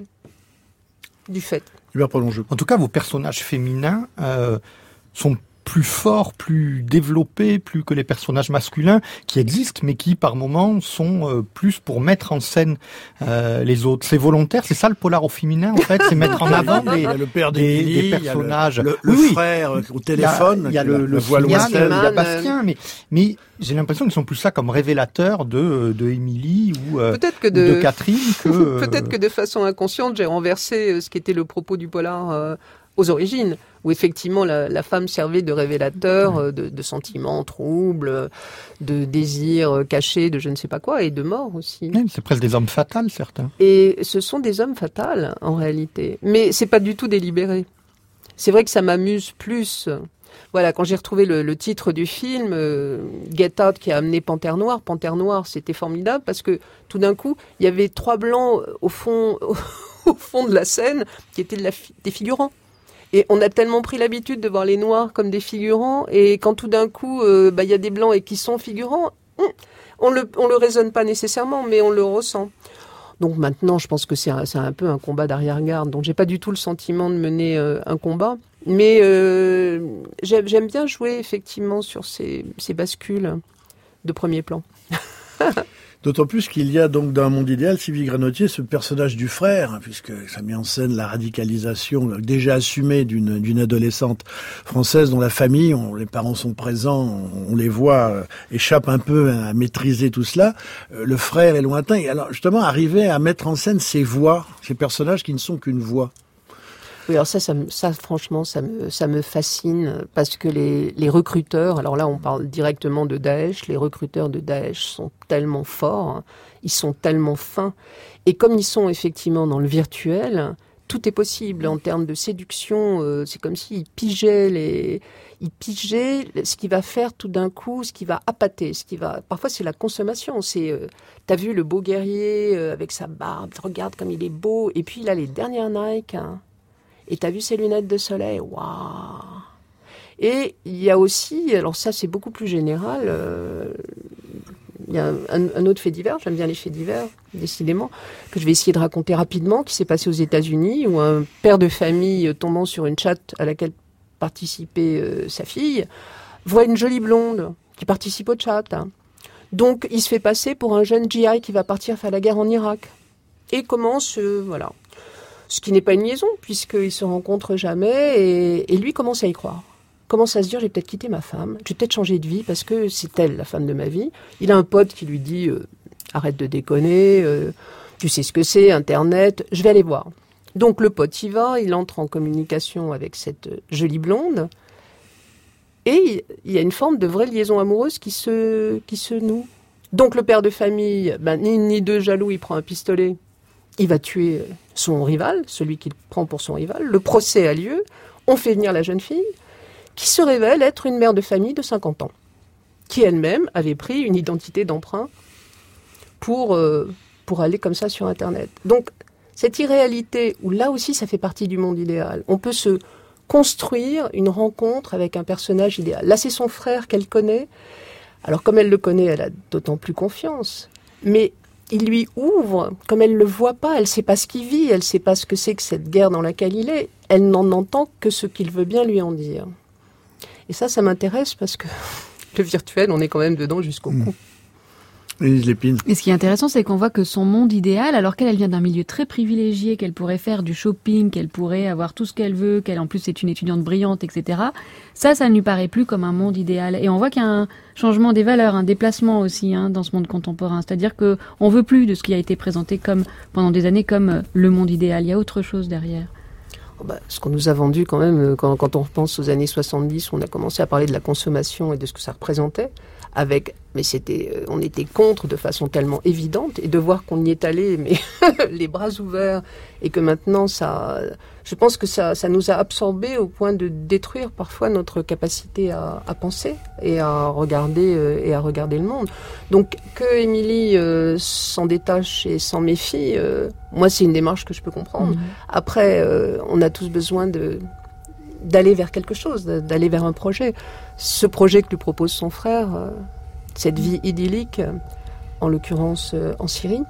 du fait. En tout cas, vos personnages féminins euh, sont plus forts, plus développés, plus que les personnages masculins qui existent, mais qui, par moments, sont euh, plus pour mettre en scène euh, les autres. C'est volontaire, c'est ça le polar au féminin, en fait, c'est mettre en avant des, le père des, des personnages. Il y a le, le, le oui, frère oui. au téléphone, il y a, il y a le, le voile Westel, il y a Bastien, mais, mais j'ai l'impression qu'ils sont plus ça comme révélateurs de, de Émilie ou, euh, peut-être que de, de Catherine. Que, peut-être que de façon inconsciente, j'ai renversé ce qui était le propos du polar euh, aux origines, où effectivement la, la femme servait de révélateur de, de sentiments troubles, de désirs cachés, de je ne sais pas quoi, et de mort aussi. Oui, c'est presque des hommes fatals, certains. Et ce sont des hommes fatals, en réalité. Mais c'est pas du tout délibéré. C'est vrai que ça m'amuse plus. Voilà, quand j'ai retrouvé le, le titre du film, euh, Get Out, qui a amené Panthère Noire, Panthère Noire, c'était formidable, parce que tout d'un coup, il y avait trois blancs au fond, au, au fond de la scène, qui étaient de la, des figurants. Et on a tellement pris l'habitude de voir les noirs comme des figurants, et quand tout d'un coup, euh, bah, y a des blancs et qui sont figurants, on le, on le raisonne pas nécessairement, mais on le ressent. Donc maintenant, je pense que c'est un, c'est un peu un combat d'arrière-garde, donc j'ai pas du tout le sentiment de mener euh, un combat, mais euh, j'aime, j'aime bien jouer effectivement sur ces, ces bascules de premier plan. D'autant plus qu'il y a donc dans Un monde idéal, Sylvie Granotier, ce personnage du frère, hein, puisque ça met en scène la radicalisation déjà assumée d'une, d'une adolescente française dont la famille, on, les parents sont présents, on, on les voit, euh, échappent un peu à maîtriser tout cela. Euh, le frère est lointain. Et alors justement, arriver à mettre en scène ces voix, ces personnages qui ne sont qu'une voix. Oui, alors ça, ça, ça franchement, ça me, ça me fascine, parce que les, les recruteurs, alors là, on parle directement de Daesh, les recruteurs de Daesh sont tellement forts, ils sont tellement fins, et comme ils sont effectivement dans le virtuel, tout est possible en termes de séduction. Euh, c'est comme s'ils pigeaient les, ils pigeaient ce qui va faire tout d'un coup, ce qui va appâter, ce qui va. Parfois, c'est la consommation. C'est, euh, t'as vu le beau guerrier euh, avec sa barbe, regarde comme il est beau, et puis il a les dernières Nike. Hein. Et t'as vu ses lunettes de soleil, waouh. Et il y a aussi, alors ça c'est beaucoup plus général, euh, il y a un, un autre fait divers, j'aime bien les faits divers, décidément, que je vais essayer de raconter rapidement, qui s'est passé aux États-Unis, où un père de famille tombant sur une chatte à laquelle participait euh, sa fille, voit une jolie blonde qui participe au chat. Donc, il se fait passer pour un jeune G I qui va partir faire la guerre en Irak. Et commence, euh, voilà. Ce qui n'est pas une liaison, puisqu'ils se rencontrent jamais, et, et lui commence à y croire. Commence à se dire, j'ai peut-être quitté ma femme, j'ai peut-être changé de vie, parce que c'est elle, la femme de ma vie. Il a un pote qui lui dit, euh, arrête de déconner, euh, tu sais ce que c'est, Internet, je vais aller voir. Donc, le pote y va, il entre en communication avec cette jolie blonde, et il y a une forme de vraie liaison amoureuse qui se, qui se noue. Donc le père de famille, ben, ni ni deux jaloux, il prend un pistolet, il va tuer son rival, celui qu'il prend pour son rival. Le procès a lieu, on fait venir la jeune fille, qui se révèle être une mère de famille de cinquante ans, qui elle-même avait pris une identité d'emprunt pour, euh, pour aller comme ça sur Internet. Donc cette irréalité, où là aussi ça fait partie du monde idéal, on peut se construire une rencontre avec un personnage idéal. Là, c'est son frère qu'elle connaît. Alors, comme elle le connaît, elle a d'autant plus confiance. Mais il lui ouvre, comme elle ne le voit pas, elle ne sait pas ce qu'il vit, elle ne sait pas ce que c'est que cette guerre dans laquelle il est. Elle n'en entend que ce qu'il veut bien lui en dire. Et ça, ça m'intéresse parce que le virtuel, on est quand même dedans jusqu'au mmh. cou. Élise Lépine. Et ce qui est intéressant, c'est qu'on voit que son monde idéal, alors qu'elle elle vient d'un milieu très privilégié, qu'elle pourrait faire du shopping, qu'elle pourrait avoir tout ce qu'elle veut, qu'elle en plus est une étudiante brillante, et cetera. Ça, ça ne lui paraît plus comme un monde idéal. Et on voit qu'il y a un changement des valeurs, un déplacement aussi hein, dans ce monde contemporain. C'est-à-dire que on veut plus de ce qui a été présenté comme pendant des années comme le monde idéal. Il y a autre chose derrière. Bah, ce qu'on nous a vendu quand même, quand, quand on repense aux années soixante-dix, on a commencé à parler de la consommation et de ce que ça représentait, avec, mais c'était, euh, on était contre de façon tellement évidente, et de voir qu'on y est allé, mais les bras ouverts, et que maintenant ça, je pense que ça, ça nous a absorbés au point de détruire parfois notre capacité à, à penser et à regarder euh, et à regarder le monde. Donc que Émilie euh, s'en détache et s'en méfie, euh, moi c'est une démarche que je peux comprendre. Mmh. Après, euh, on a tous besoin de d'aller vers quelque chose, d'aller vers un projet. Ce projet que lui propose son frère, euh, cette vie idyllique, euh, en l'occurrence euh, en Syrie.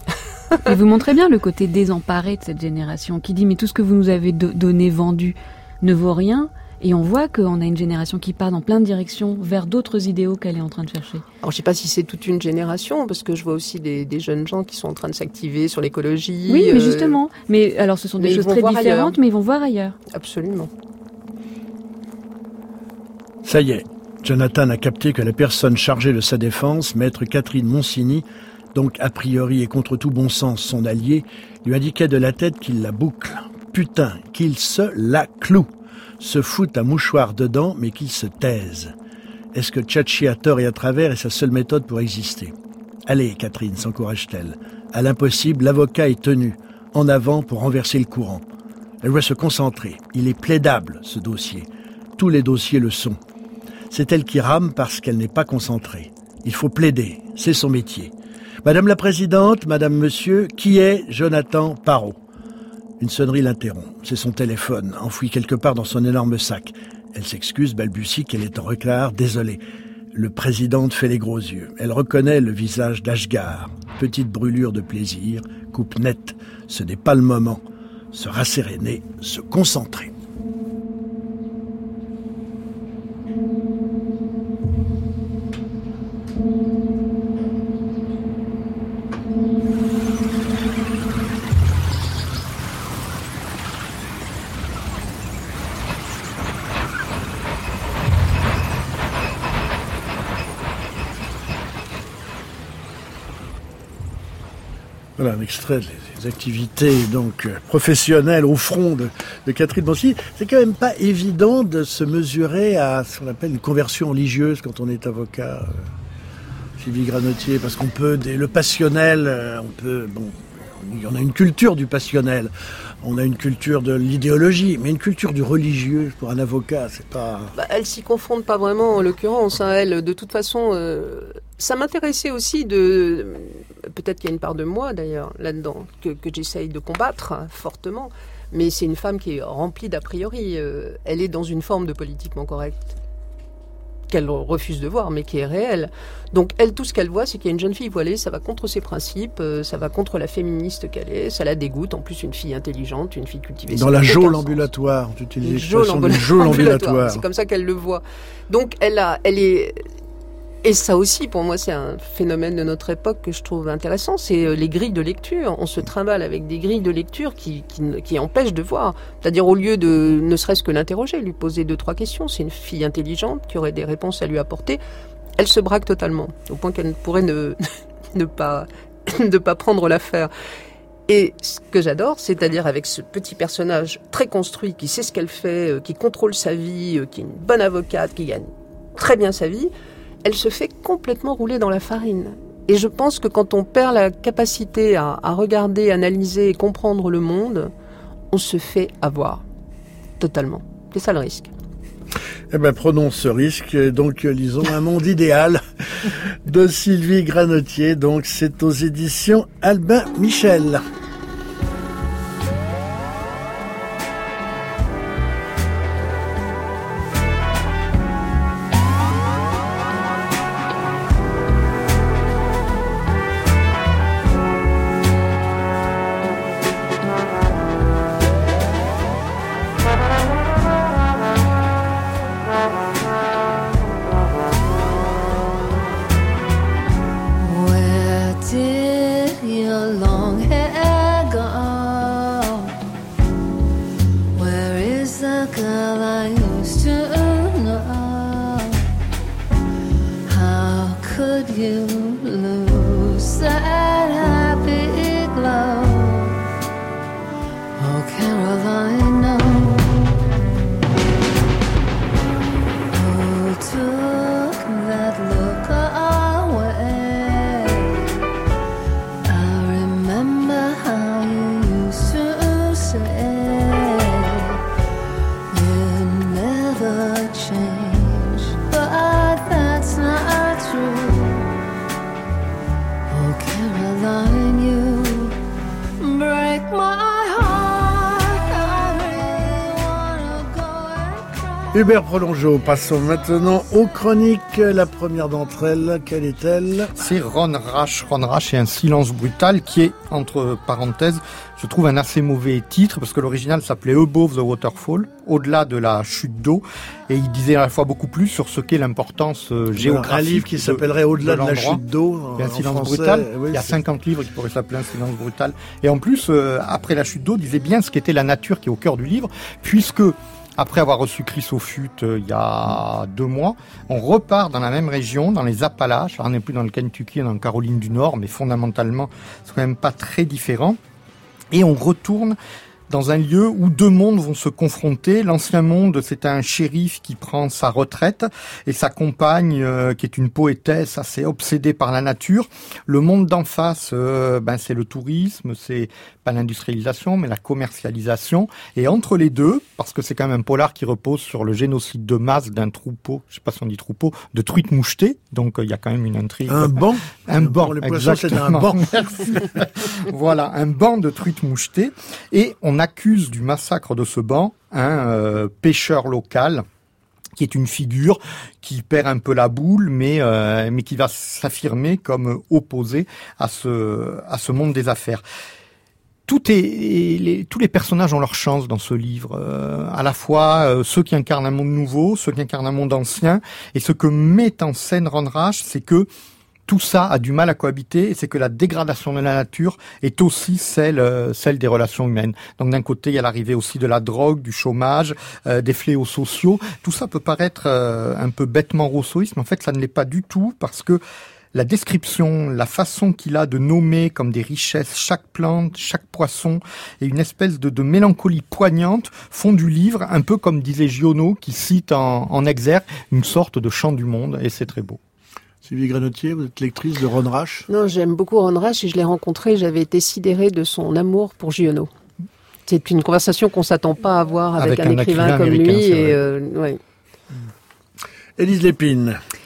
Et vous montrez bien le côté désemparé de cette génération qui dit mais tout ce que vous nous avez do- donné, vendu, ne vaut rien. Et on voit qu'on a une génération qui part dans plein de directions vers d'autres idéaux qu'elle est en train de chercher. Alors je ne sais pas si c'est toute une génération, parce que je vois aussi des, des jeunes gens qui sont en train de s'activer sur l'écologie. Oui, mais euh... justement. Mais alors ce sont des mais choses très différentes, ailleurs. Mais ils vont voir ailleurs. Absolument. Ça y est, Jonathan a capté que la personne chargée de sa défense, maître Catherine Monsigny, donc a priori et contre tout bon sens son allié, lui indiquait de la tête qu'il la boucle. Putain, qu'il se la cloue. Se fout un mouchoir dedans, mais qu'il se taise. Est-ce que Tchatchi a tort et à travers est sa seule méthode pour exister ? Allez, Catherine, s'encourage-t-elle. À l'impossible, l'avocat est tenu, en avant pour renverser le courant. Elle doit se concentrer. Il est plaidable, ce dossier. Tous les dossiers le sont. C'est elle qui rame parce qu'elle n'est pas concentrée. Il faut plaider, c'est son métier. Madame la Présidente, Madame, Monsieur, qui est Jonathan Parot ? Une sonnerie l'interrompt. C'est son téléphone, enfoui quelque part dans son énorme sac. Elle s'excuse, balbutie qu'elle est en retard, désolée. Le président fait les gros yeux. Elle reconnaît le visage d'Ashgar. Petite brûlure de plaisir, coupe nette. Ce n'est pas le moment. Se rasséréner, se concentrer. Voilà un extrait des activités donc professionnelles au front de, de Catherine Monsigny. C'est quand même pas évident de se mesurer à ce qu'on appelle une conversion religieuse quand on est avocat, euh, Sylvie Granotier, parce qu'on peut, des, le passionnel, euh, on peut, bon, on a une culture du passionnel, on a une culture de l'idéologie, mais une culture du religieux pour un avocat, c'est pas... Bah, elles s'y confondent pas vraiment en l'occurrence, hein, elles, de toute façon... Euh... Ça m'intéressait aussi de... Peut-être qu'il y a une part de moi, d'ailleurs, là-dedans, que, que j'essaye de combattre hein, fortement. Mais c'est une femme qui est remplie d'a priori. Euh, elle est dans une forme de politiquement correct. qu'elle refuse de voir, mais qui est réelle. Donc elle, tout ce qu'elle voit, c'est qu'il y a une jeune fille voilée, ça va contre ses principes, euh, ça va contre la féministe qu'elle est, ça la dégoûte. En plus, une fille intelligente, une fille cultivée. Dans la geôle ambulatoire, tu utilises l'expression de geôle ambulatoire. C'est comme ça qu'elle le voit. Donc elle a, elle est... Et ça aussi, pour moi, c'est un phénomène de notre époque que je trouve intéressant, c'est les grilles de lecture. On se trimballe avec des grilles de lecture qui, qui, qui empêchent de voir. C'est-à-dire, au lieu de ne serait-ce que l'interroger, lui poser deux, trois questions, c'est une fille intelligente qui aurait des réponses à lui apporter. Elle se braque totalement, au point qu'elle pourrait ne, ne, pas, ne pas prendre l'affaire. Et ce que j'adore, c'est-à-dire avec ce petit personnage très construit, qui sait ce qu'elle fait, qui contrôle sa vie, qui est une bonne avocate, qui gagne très bien sa vie, elle se fait complètement rouler dans la farine. Et je pense que quand on perd la capacité à, à regarder, analyser et comprendre le monde, on se fait avoir. Totalement. C'est ça le risque. Eh ben, prenons ce risque. Donc, lisons Un monde idéal de Sylvie Granotier. Donc, c'est aux éditions Albin Michel. Hubert Prolongeau, passons maintenant aux chroniques. La première d'entre elles, quelle est-elle? C'est Ron Rash. Ron Rash et un silence brutal qui est, entre parenthèses, je trouve un assez mauvais titre parce que l'original s'appelait Above the Waterfall, au-delà de la chute d'eau, et il disait à la fois beaucoup plus sur ce qu'est l'importance euh, géographique. Un livre qui s'appellerait Au-delà de, de la chute d'eau. Un silence français, brutal. Oui, il y a cinquante livres qui pourraient s'appeler Un silence brutal. Et en plus, euh, après la chute d'eau, disait bien ce qu'était la nature qui est au cœur du livre, puisque après avoir reçu Chris Offutt euh, il y a deux mois, on repart dans la même région, dans les Appalaches. Alors, on n'est plus dans le Kentucky, dans la Caroline du Nord, mais fondamentalement, c'est quand même pas très différent. Et on retourne dans un lieu où deux mondes vont se confronter. L'ancien monde, c'est un shérif qui prend sa retraite et sa compagne, euh, qui est une poétesse assez obsédée par la nature. Le monde d'en face, euh, ben c'est le tourisme, c'est pas l'industrialisation, mais la commercialisation. Et entre les deux, parce que c'est quand même un polar qui repose sur le génocide de masse d'un troupeau, je sais pas si on dit troupeau, de truites mouchetées. Donc il euh, y a quand même une intrigue. Un banc. Un banc. Pour les poissons, c'est un banc. Merci. Voilà, un banc de truites mouchetées. Et on accuse du massacre de ce banc un euh, pêcheur local qui est une figure qui perd un peu la boule, mais euh, mais qui va s'affirmer comme opposé à ce à ce monde des affaires. Tout est, les, tous les personnages ont leur chance dans ce livre, euh, à la fois euh, ceux qui incarnent un monde nouveau, ceux qui incarnent un monde ancien, et ce que met en scène Ron Rash, c'est que tout ça a du mal à cohabiter, et c'est que la dégradation de la nature est aussi celle, euh, celle des relations humaines. Donc d'un côté, il y a l'arrivée aussi de la drogue, du chômage, euh, des fléaux sociaux. Tout ça peut paraître euh, un peu bêtement rousseauiste, mais en fait, ça ne l'est pas du tout, parce que la description, la façon qu'il a de nommer comme des richesses chaque plante, chaque poisson, et une espèce de, de mélancolie poignante font du livre, un peu comme disait Giono, qui cite en, en exergue une sorte de chant du monde, et c'est très beau. Sylvie Granotier, vous êtes lectrice de Ron Rash? Non, j'aime beaucoup Ron Rash et je l'ai rencontré, j'avais été sidérée de son amour pour Giono. C'est une conversation qu'on ne s'attend pas à avoir avec, avec un, un écrivain, écrivain comme lui. Et euh, ouais. Élise Lépine.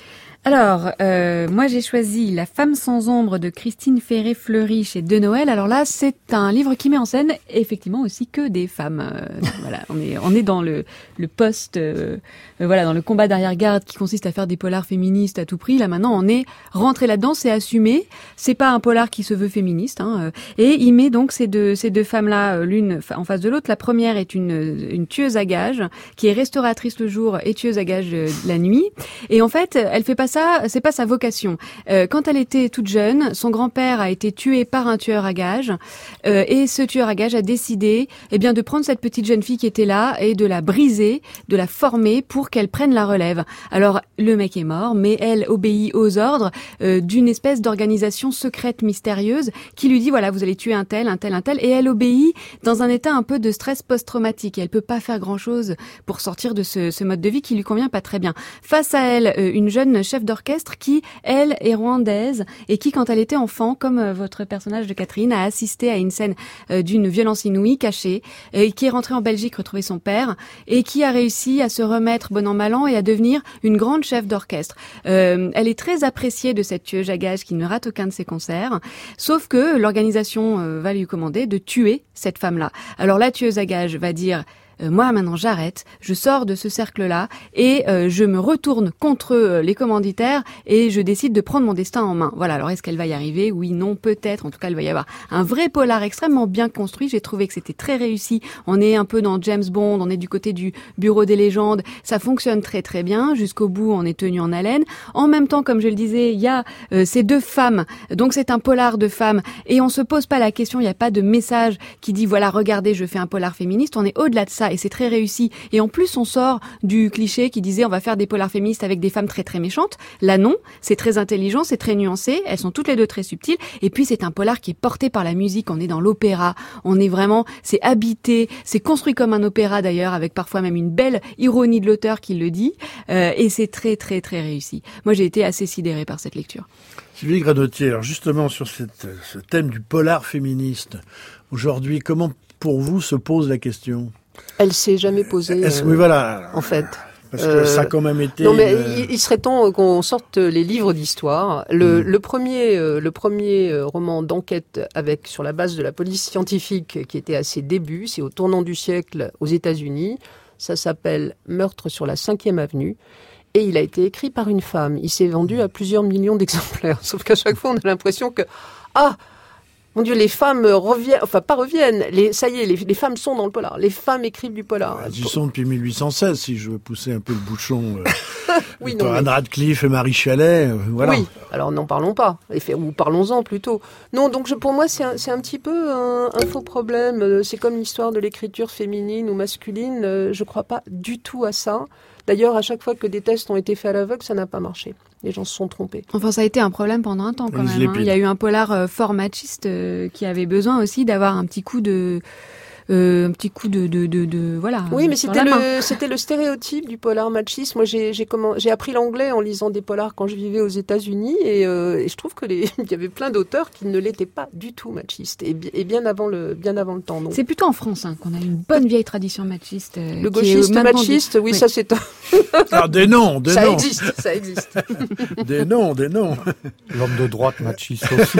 Alors, euh, moi j'ai choisi La femme sans ombre de Christine Ferré-Fleury chez De Noël. Alors là, c'est un livre qui met en scène effectivement aussi que des femmes. Euh, voilà, on est on est dans le le poste, euh, euh, voilà, dans le combat d'arrière-garde qui consiste à faire des polars féministes à tout prix. Là maintenant, on est rentré là-dedans, c'est assumé. C'est pas un polar qui se veut féministe, hein, euh, et il met donc ces deux ces deux femmes-là, euh, l'une en face de l'autre. La première est une une tueuse à gages qui est restauratrice le jour et tueuse à gages euh, la nuit. Et en fait, elle fait pas ça, c'est pas sa vocation. Euh, quand elle était toute jeune, son grand-père a été tué par un tueur à gages, euh, et ce tueur à gages a décidé, eh bien, de prendre cette petite jeune fille qui était là et de la briser, de la former pour qu'elle prenne la relève. Alors, le mec est mort, mais elle obéit aux ordres euh, d'une espèce d'organisation secrète mystérieuse qui lui dit, voilà, vous allez tuer un tel, un tel, un tel, et elle obéit dans un état un peu de stress post-traumatique. Et elle peut pas faire grand-chose pour sortir de ce, ce mode de vie qui lui convient pas très bien. Face à elle, euh, une jeune chef d'orchestre qui, elle, est rwandaise et qui, quand elle était enfant, comme euh, votre personnage de Catherine, a assisté à une scène euh, d'une violence inouïe, cachée, et qui est rentrée en Belgique retrouver son père et qui a réussi à se remettre bon an mal an et à devenir une grande chef d'orchestre. Euh, elle est très appréciée de cette tueuse à gages qui ne rate aucun de ses concerts, sauf que l'organisation euh, va lui commander de tuer cette femme-là. Alors la tueuse à gages va dire... Euh, moi maintenant j'arrête, je sors de ce cercle-là et euh, je me retourne contre euh, les commanditaires et je décide de prendre mon destin en main. Voilà, alors est-ce qu'elle va y arriver ? Oui, non, peut-être. En tout cas, il va y avoir un vrai polar extrêmement bien construit. J'ai trouvé que c'était très réussi. On est un peu dans James Bond, on est du côté du bureau des légendes. Ça fonctionne très très bien. Jusqu'au bout, on est tenu en haleine. En même temps, comme je le disais, il y a euh, ces deux femmes. Donc c'est un polar de femmes et on se pose pas la question, il n'y a pas de message qui dit voilà, regardez, je fais un polar féministe. On est au-delà de ça. Et c'est très réussi. Et en plus, on sort du cliché qui disait on va faire des polars féministes avec des femmes très très méchantes. Là non, c'est très intelligent, c'est très nuancé, elles sont toutes les deux très subtiles. Et puis c'est un polar qui est porté par la musique, on est dans l'opéra, on est vraiment, c'est habité, c'est construit comme un opéra d'ailleurs, avec parfois même une belle ironie de l'auteur qui le dit. Euh, et c'est très très très réussi. Moi j'ai été assez sidérée par cette lecture. Sylvie Granotier, alors justement sur cette, ce thème du polar féministe, aujourd'hui, comment pour vous se pose la question ? Elle s'est jamais posée. Euh, oui, voilà. En fait. Parce que euh, ça a quand même été. Non, mais une... il, il serait temps qu'on sorte les livres d'histoire. Le, mmh. le premier, euh, le premier roman d'enquête avec sur la base de la police scientifique qui était à ses débuts, c'est au tournant du siècle aux États-Unis. Ça s'appelle Meurtre sur la cinquième avenue. Et il a été écrit par une femme. Il s'est vendu à plusieurs millions d'exemplaires. Sauf qu'à chaque fois, on a l'impression que ah. Mon Dieu, les femmes reviennent, enfin pas reviennent, les, ça y est, les, les femmes sont dans le polar, les femmes écrivent du polar. Elles y sont depuis mille huit cent seize, si je veux pousser un peu le bouchon. Euh, oui, non, Anne mais... Radcliffe et Marie Chalet, euh, voilà. Oui, alors n'en parlons pas, ou parlons-en plutôt. Non, donc je, pour moi, c'est un, c'est un petit peu un, un faux problème. C'est comme l'histoire de l'écriture féminine ou masculine, je crois pas du tout à ça. D'ailleurs, à chaque fois que des tests ont été faits à l'aveugle, ça n'a pas marché. Les gens se sont trompés. Enfin, ça a été un problème pendant un temps quand même. Hein. Il y a eu un polar euh, fort machiste euh, qui avait besoin aussi d'avoir un petit coup de... Euh, un petit coup de, de, de, de voilà. Oui, mais c'était le, c'était le stéréotype du polar machiste. Moi, j'ai, j'ai, comment, j'ai appris l'anglais en lisant des polars quand je vivais aux États-Unis, et, euh, et je trouve que les, il y avait plein d'auteurs qui ne l'étaient pas du tout machistes, et, et bien avant le, bien avant le temps. Donc. C'est plutôt en France hein, qu'on a une bonne vieille tradition machiste. Euh, le gauchiste machiste, oui, oui, ça c'est. Ah, des noms, des ça noms. Existe, ça existe. Des noms, des noms. L'homme de droite machiste aussi.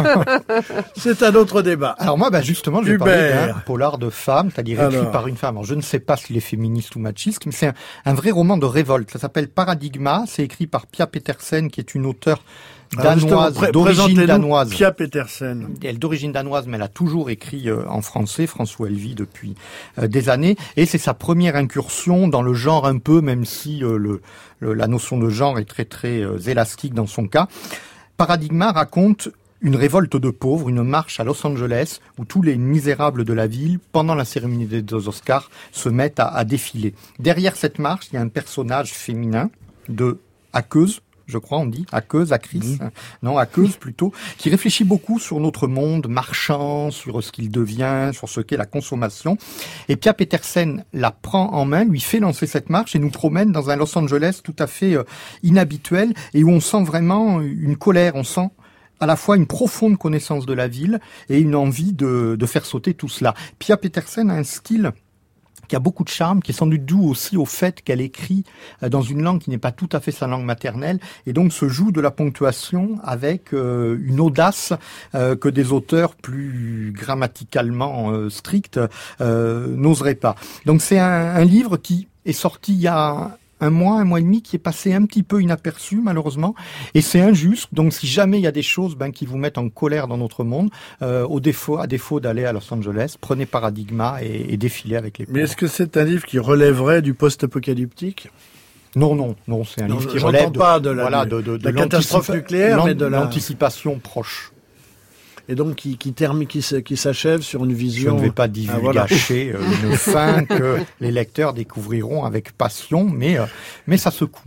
C'est un autre débat. Alors moi, bah justement, je vais parler d'un polar de femme, c'est-à-dire écrit Alors. par une femme. Alors, je ne sais pas s'il est féministe ou machiste, mais c'est un, un vrai roman de révolte. Ça s'appelle Paradigma. C'est écrit par Pia Petersen, qui est une auteure danoise, pré- d'origine danoise. Pia Petersen. Elle est d'origine danoise, mais elle a toujours écrit euh, en français. France où elle vit depuis euh, des années. Et c'est sa première incursion dans le genre un peu, même si euh, le, le, la notion de genre est très très euh, élastique dans son cas. Paradigma raconte une révolte de pauvres, une marche à Los Angeles où tous les misérables de la ville, pendant la cérémonie des Oscars, se mettent à, à défiler. Derrière cette marche, il y a un personnage féminin de aqueuse, je crois on dit, aqueuse, actrice, mmh. non, aqueuse plutôt, qui réfléchit beaucoup sur notre monde marchand, sur ce qu'il devient, sur ce qu'est la consommation. Et Pia Petersen la prend en main, lui fait lancer cette marche et nous promène dans un Los Angeles tout à fait euh, inhabituel et où on sent vraiment une colère, on sent à la fois une profonde connaissance de la ville et une envie de, de faire sauter tout cela. Pia Petersen a un style qui a beaucoup de charme, qui est sans doute dû aussi au fait qu'elle écrit dans une langue qui n'est pas tout à fait sa langue maternelle, et donc se joue de la ponctuation avec euh, une audace euh, que des auteurs plus grammaticalement euh, stricts euh, n'oseraient pas. Donc c'est un, un livre qui est sorti il y a un mois, un mois et demi, qui est passé un petit peu inaperçu, malheureusement, et c'est injuste. Donc, si jamais il y a des choses ben, qui vous mettent en colère dans notre monde, euh, au défaut, à défaut d'aller à Los Angeles, prenez Paradigma et, et défilez avec les pauvres. Mais est-ce que c'est un livre qui relèverait du post-apocalyptique ? Non, non, non, c'est un non, livre qui relève de, pas de la, voilà, de, de, de, de la catastrophe nucléaire, mais de la... l'anticipation proche. Et donc qui, qui, termine, qui, qui s'achève sur une vision... Je ne vais pas divulgacher ah, voilà. une fin que les lecteurs découvriront avec passion, mais, mais ça secoue.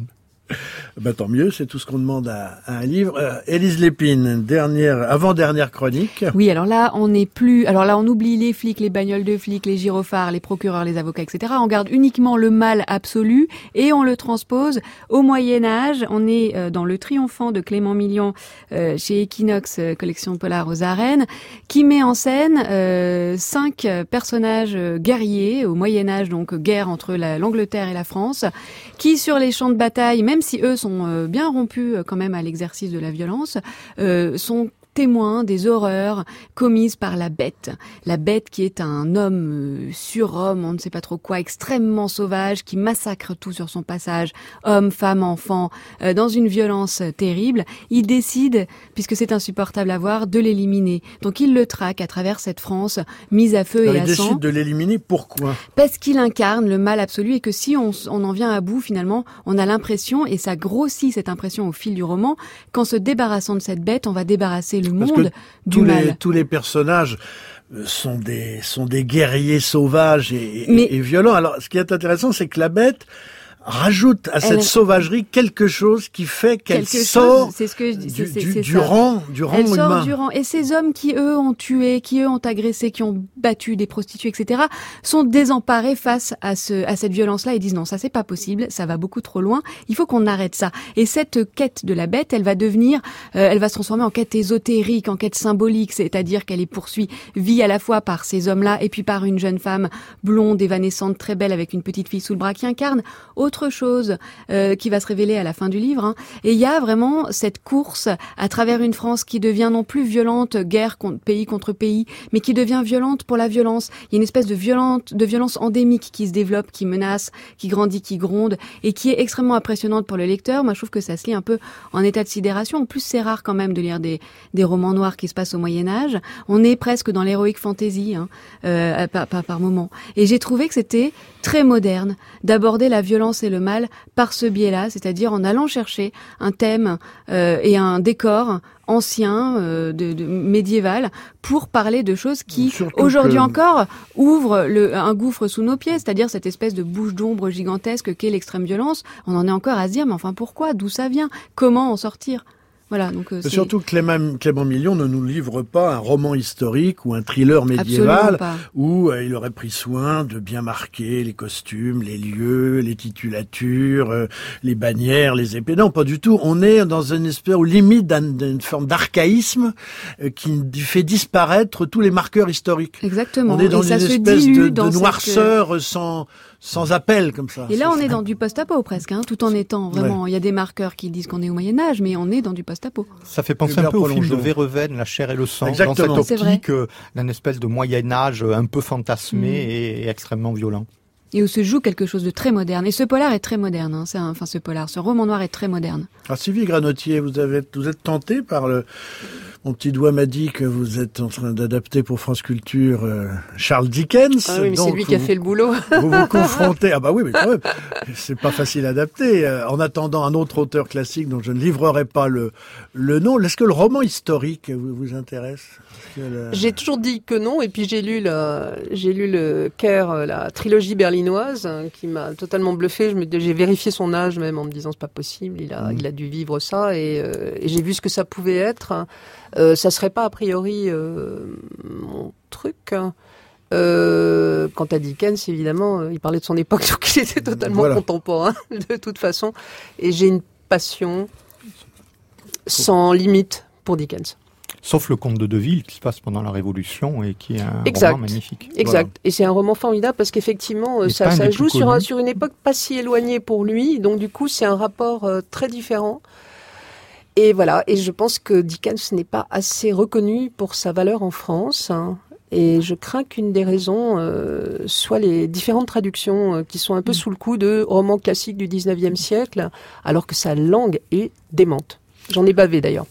Ben, tant mieux, c'est tout ce qu'on demande à, à un livre. Euh, Élise Lépine, dernière, avant-dernière chronique. Oui, alors là, on n'est plus, alors là, on oublie les flics, les bagnoles de flics, les gyrophares, les procureurs, les avocats, et cetera. On garde uniquement le mal absolu et on le transpose au Moyen-Âge. On est euh, dans Le Triomphant de Clément Million euh, chez Equinox, euh, collection polar aux arènes, qui met en scène euh, cinq personnages guerriers au Moyen-Âge, donc guerre entre la, l'Angleterre et la France, qui sur les champs de bataille, même si eux sont euh, bien rompus euh, quand même à l'exercice de la violence, euh, sont témoin des horreurs commises par la bête. La bête qui est un homme euh, surhomme, on ne sait pas trop quoi, extrêmement sauvage, qui massacre tout sur son passage, hommes, femmes, enfants, euh, dans une violence euh, terrible. Il décide, puisque c'est insupportable à voir, de l'éliminer. Donc il le traque à travers cette France mise à feu Alors et à sang. Il décide de l'éliminer, pourquoi ? Parce qu'il incarne le mal absolu et que si on, on en vient à bout, finalement, on a l'impression, et ça grossit cette impression au fil du roman, qu'en se débarrassant de cette bête, on va débarrasser le Parce monde que du tous mal. Les, tous les personnages sont des, sont des guerriers sauvages et, Mais, et, et violents. Alors, ce qui est intéressant, c'est que la bête rajoute à cette elle, sauvagerie quelque chose qui fait qu'elle sort chose, c'est ce que je dis, du, c'est, du, c'est du rang, du rang elle humain. Sort du rang. Et ces hommes qui, eux, ont tué, qui, eux, ont agressé, qui ont battu des prostituées, et cetera, sont désemparés face à, ce, à cette violence-là et disent non, ça c'est pas possible, ça va beaucoup trop loin, il faut qu'on arrête ça. Et cette quête de la bête, elle va devenir, euh, elle va se transformer en quête ésotérique, en quête symbolique, c'est-à-dire qu'elle est poursuivie à la fois par ces hommes-là et puis par une jeune femme blonde, évanescente, très belle, avec une petite fille sous le bras qui incarne autre chose euh, qui va se révéler à la fin du livre. Hein. Et il y a vraiment cette course à travers une France qui devient non plus violente, guerre contre pays contre pays, mais qui devient violente pour la violence. Il y a une espèce de violente, de violence endémique qui se développe, qui menace, qui grandit, qui gronde, et qui est extrêmement impressionnante pour le lecteur. Moi, je trouve que ça se lit un peu en état de sidération. En plus, c'est rare quand même de lire des, des romans noirs qui se passent au Moyen-Âge. On est presque dans l'héroïque fantasy, hein, euh, par, par, par moment. Et j'ai trouvé que c'était très moderne d'aborder la violence et le mal par ce biais-là, c'est-à-dire en allant chercher un thème euh, et un décor ancien, euh, de, de médiéval, pour parler de choses qui, Surtout aujourd'hui que... encore, ouvrent le, un gouffre sous nos pieds, c'est-à-dire cette espèce de bouche d'ombre gigantesque qu'est l'extrême violence. On en est encore à se dire, mais enfin pourquoi ? D'où ça vient ? Comment en sortir ? Voilà, donc, euh, surtout que Clément, Clément Million ne nous livre pas un roman historique ou un thriller médiéval où euh, il aurait pris soin de bien marquer les costumes, les lieux, les titulatures, euh, les bannières, les épées. Non, pas du tout. On est dans une espèce, ou limite d'une forme d'archaïsme euh, qui fait disparaître tous les marqueurs historiques. Exactement. On est dans Et une ça espèce se de, dans de noirceur cette... sans... sans appel comme ça. Et là, on est dans du post-apo presque, hein, tout en étant vraiment. Il ouais. y a des marqueurs qui disent qu'on est au Moyen Âge, mais on est dans du post-apo. Ça fait penser un peu au film de Verhoeven, La chair et le sang, Exactement. dans cette optique euh, d'un espèce de Moyen Âge un peu fantasmé mmh. et, et extrêmement violent. Et où se joue quelque chose de très moderne. Et ce polar est très moderne. Hein. C'est un, enfin, ce polar, ce roman noir est très moderne. Alors, Sylvie Granotier, vous avez, vous êtes tentée par le. Mon petit doigt m'a dit que vous êtes en train d'adapter pour France Culture euh, Charles Dickens. Ah oui, mais c'est lui qui a vous, fait le boulot. Vous vous confrontez. Ah bah oui, mais quand même, c'est pas facile à adapter. Euh, en attendant un autre auteur classique dont je ne livrerai pas le le nom. Est-ce que le roman historique vous, vous intéresse ? Le... J'ai toujours dit que non, et puis j'ai lu la, j'ai lu le Caire, la trilogie berlinoise, hein, qui m'a totalement bluffé. Je me, j'ai vérifié son âge même en me disant c'est pas possible. Il a, mmh. il a dû vivre ça, et, euh, et j'ai vu ce que ça pouvait être. Euh, ça serait pas a priori euh, mon truc. Euh, quant à Dickens, évidemment, euh, il parlait de son époque, donc il était totalement voilà. contemporain de toute façon. Et j'ai une passion sans limite pour Dickens. Sauf le Comte de Deville qui se passe pendant la Révolution et qui est un exact. roman magnifique. Exact. Voilà. Et c'est un roman formidable parce qu'effectivement, ça, ça joue sur, un, sur une époque pas si éloignée pour lui. Donc du coup, c'est un rapport euh, très différent. Et voilà. Et je pense que Dickens n'est pas assez reconnu pour sa valeur en France. Hein. Et je crains qu'une des raisons euh, soit les différentes traductions euh, qui sont un peu mmh. sous le coup de romans classiques du dix-neuvième siècle, alors que sa langue est démente. J'en ai bavé d'ailleurs.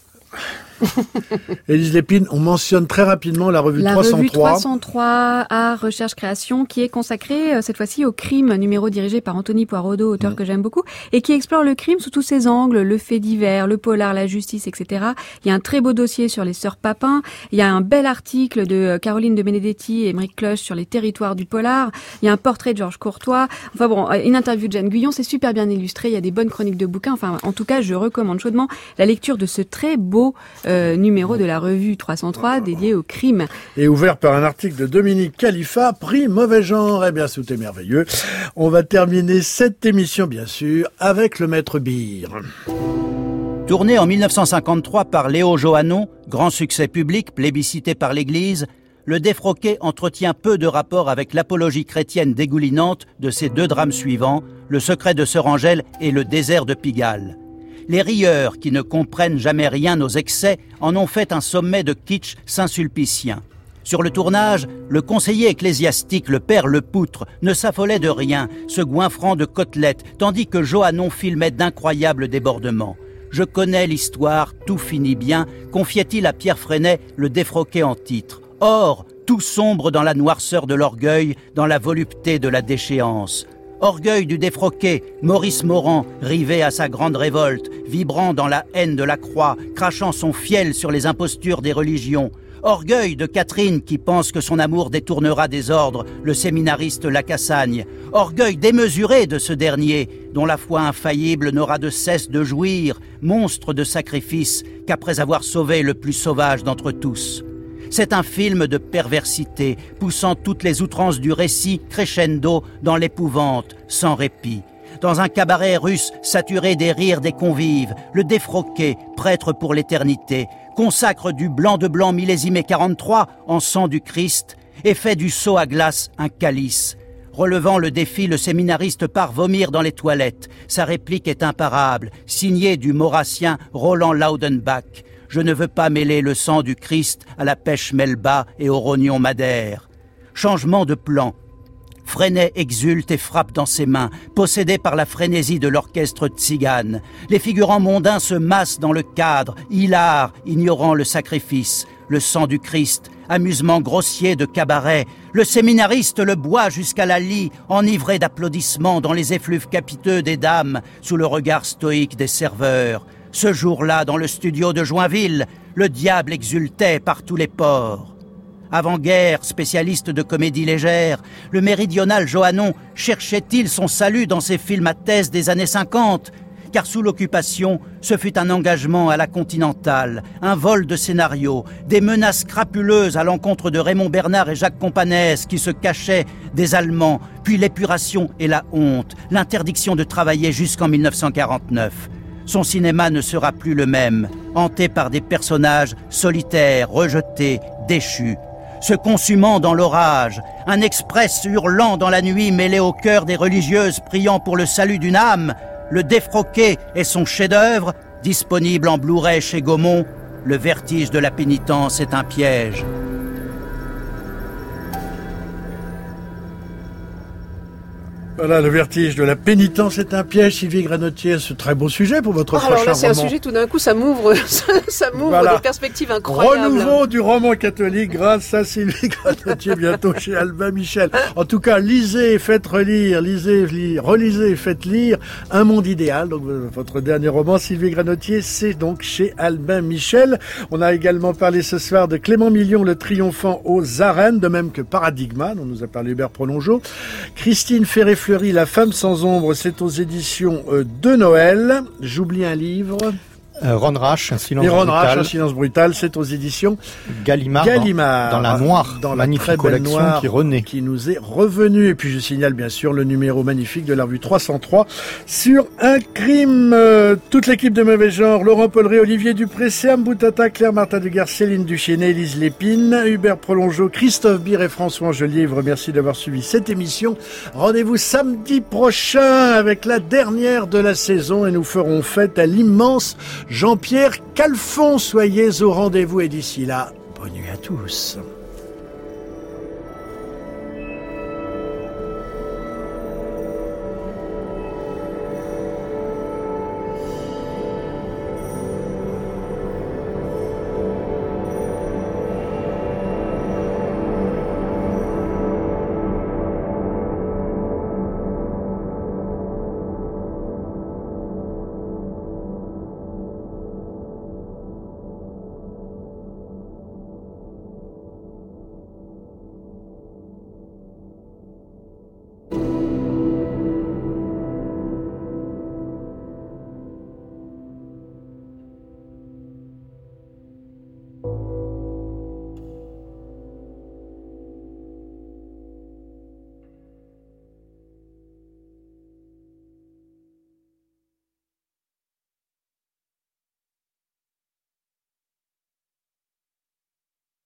Élise Lépine, on mentionne très rapidement la revue la trois cent trois. La revue trois cent trois, Art, Recherche, Création, qui est consacrée euh, cette fois-ci au crime, numéro dirigé par Anthony Poirodeau, auteur mmh. que j'aime beaucoup, et qui explore le crime sous tous ses angles, le fait divers, le polar, la justice, et cetera. Il y a un très beau dossier sur les sœurs Papin, il y a un bel article de Caroline de Benedetti et Émeric Cloche sur les territoires du polar, il y a un portrait de Georges Courtois, enfin bon, une interview de Jeanne Guyon, c'est super bien illustré, il y a des bonnes chroniques de bouquins, enfin en tout cas je recommande chaudement la lecture de ce très beau euh, numéro de la revue trois cent trois dédié au crime. Et ouvert par un article de Dominique Khalifa, prix Mauvais Genre. Eh bien, c'était merveilleux. On va terminer cette émission, bien sûr, avec le Maître Beer. Tourné en mille neuf cent cinquante-trois par Léo Johannon, grand succès public, plébiscité par l'Église, le Défroqué entretient peu de rapport avec l'apologie chrétienne dégoulinante de ses deux drames suivants, Le secret de Sœur Angèle et Le désert de Pigalle. Les rieurs, qui ne comprennent jamais rien aux excès, en ont fait un sommet de kitsch saint-sulpicien. Sur le tournage, le conseiller ecclésiastique, le père Lepoutre, ne s'affolait de rien, se goinfrant de côtelettes, tandis que Johannon filmait d'incroyables débordements. « Je connais l'histoire, tout finit bien », confiait-il à Pierre Freinet, le Défroqué en titre. Or, tout sombre dans la noirceur de l'orgueil, dans la volupté de la déchéance. Orgueil du Défroqué, Maurice Morand, rivé à sa grande révolte, vibrant dans la haine de la croix, crachant son fiel sur les impostures des religions. Orgueil de Catherine qui pense que son amour détournera des ordres, le séminariste Lacassagne. Orgueil démesuré de ce dernier, dont la foi infaillible n'aura de cesse de jouir, monstre de sacrifice, qu'après avoir sauvé le plus sauvage d'entre tous. C'est un film de perversité, poussant toutes les outrances du récit crescendo dans l'épouvante, sans répit. Dans un cabaret russe saturé des rires des convives, le Défroqué, prêtre pour l'éternité, consacre du blanc de blanc millésimé quarante-trois en sang du Christ et fait du seau à glace un calice. Relevant le défi, le séminariste part vomir dans les toilettes. Sa réplique est imparable, signée du maurassien Roland Laudenbach. Je ne veux pas mêler le sang du Christ à la pêche melba et au rognon madère. Changement de plan. Freinet exulte et frappe dans ses mains, possédé par la frénésie de l'orchestre tzigane. Les figurants mondains se massent dans le cadre, hilars, ignorant le sacrifice. Le sang du Christ, amusement grossier de cabaret. Le séminariste le boit jusqu'à la lie, enivré d'applaudissements dans les effluves capiteux des dames, sous le regard stoïque des serveurs. Ce jour-là, dans le studio de Joinville, le diable exultait par tous les pores. Avant-guerre, spécialiste de comédie légère, le méridional Johannon cherchait-il son salut dans ses films à thèse des années cinquante ? Car sous l'occupation, ce fut un engagement à la Continentale, un vol de scénario, des menaces crapuleuses à l'encontre de Raymond Bernard et Jacques Companès qui se cachaient des Allemands, puis l'épuration et la honte, l'interdiction de travailler jusqu'en mille neuf cent quarante-neuf. Son cinéma ne sera plus le même, hanté par des personnages solitaires, rejetés, déchus. Se consumant dans l'orage, un express hurlant dans la nuit mêlé au cœur des religieuses priant pour le salut d'une âme, Le Défroqué est son chef-d'œuvre, disponible en Blu-ray chez Gaumont. Le vertige de la pénitence est un piège. Voilà, le vertige de la pénitence est un piège. Sylvie Granotier, ce très beau sujet pour votre oh, prochain roman. Alors là, c'est un sujet, tout d'un coup, ça m'ouvre, ça m'ouvre voilà. Des perspectives incroyables. Renouveau du roman catholique grâce à Sylvie Granotier, bientôt chez Albin Michel. En tout cas, lisez et faites relire, lisez, lire, relisez et faites lire Un monde idéal. Donc, votre dernier roman, Sylvie Granotier, c'est donc chez Albin Michel. On a également parlé ce soir de Clément Million, le triomphant aux arènes, de même que Paradigma, dont nous a parlé Hubert Prolongeau. Christine Ferré-Fleury, La femme sans ombre, c'est aux éditions de Noël. J'oublie un livre. Euh, Ron Rash, un silence Et Ron brutal. Rash, un silence brutal, c'est aux éditions Gallimard, Gallimard dans, dans la noire, dans la magnifique très belle collection noire qui renaît. Qui nous est revenue. Et puis je signale bien sûr le numéro magnifique de la revue trois cent trois sur un crime. Euh, toute l'équipe de Mauvais Genre, Laurent Polleret, Olivier Dupré, Sam Boutata, Claire Martin Duguerre, Céline Duchesnay, Élise Lépine, Hubert Prolongeau, Christophe Bire et François Angelier vous remercie d'avoir suivi cette émission. Rendez-vous samedi prochain avec la dernière de la saison et nous ferons fête à l'immense Jean-Pierre Calfon. Soyez au rendez-vous et d'ici là, bonne nuit à tous.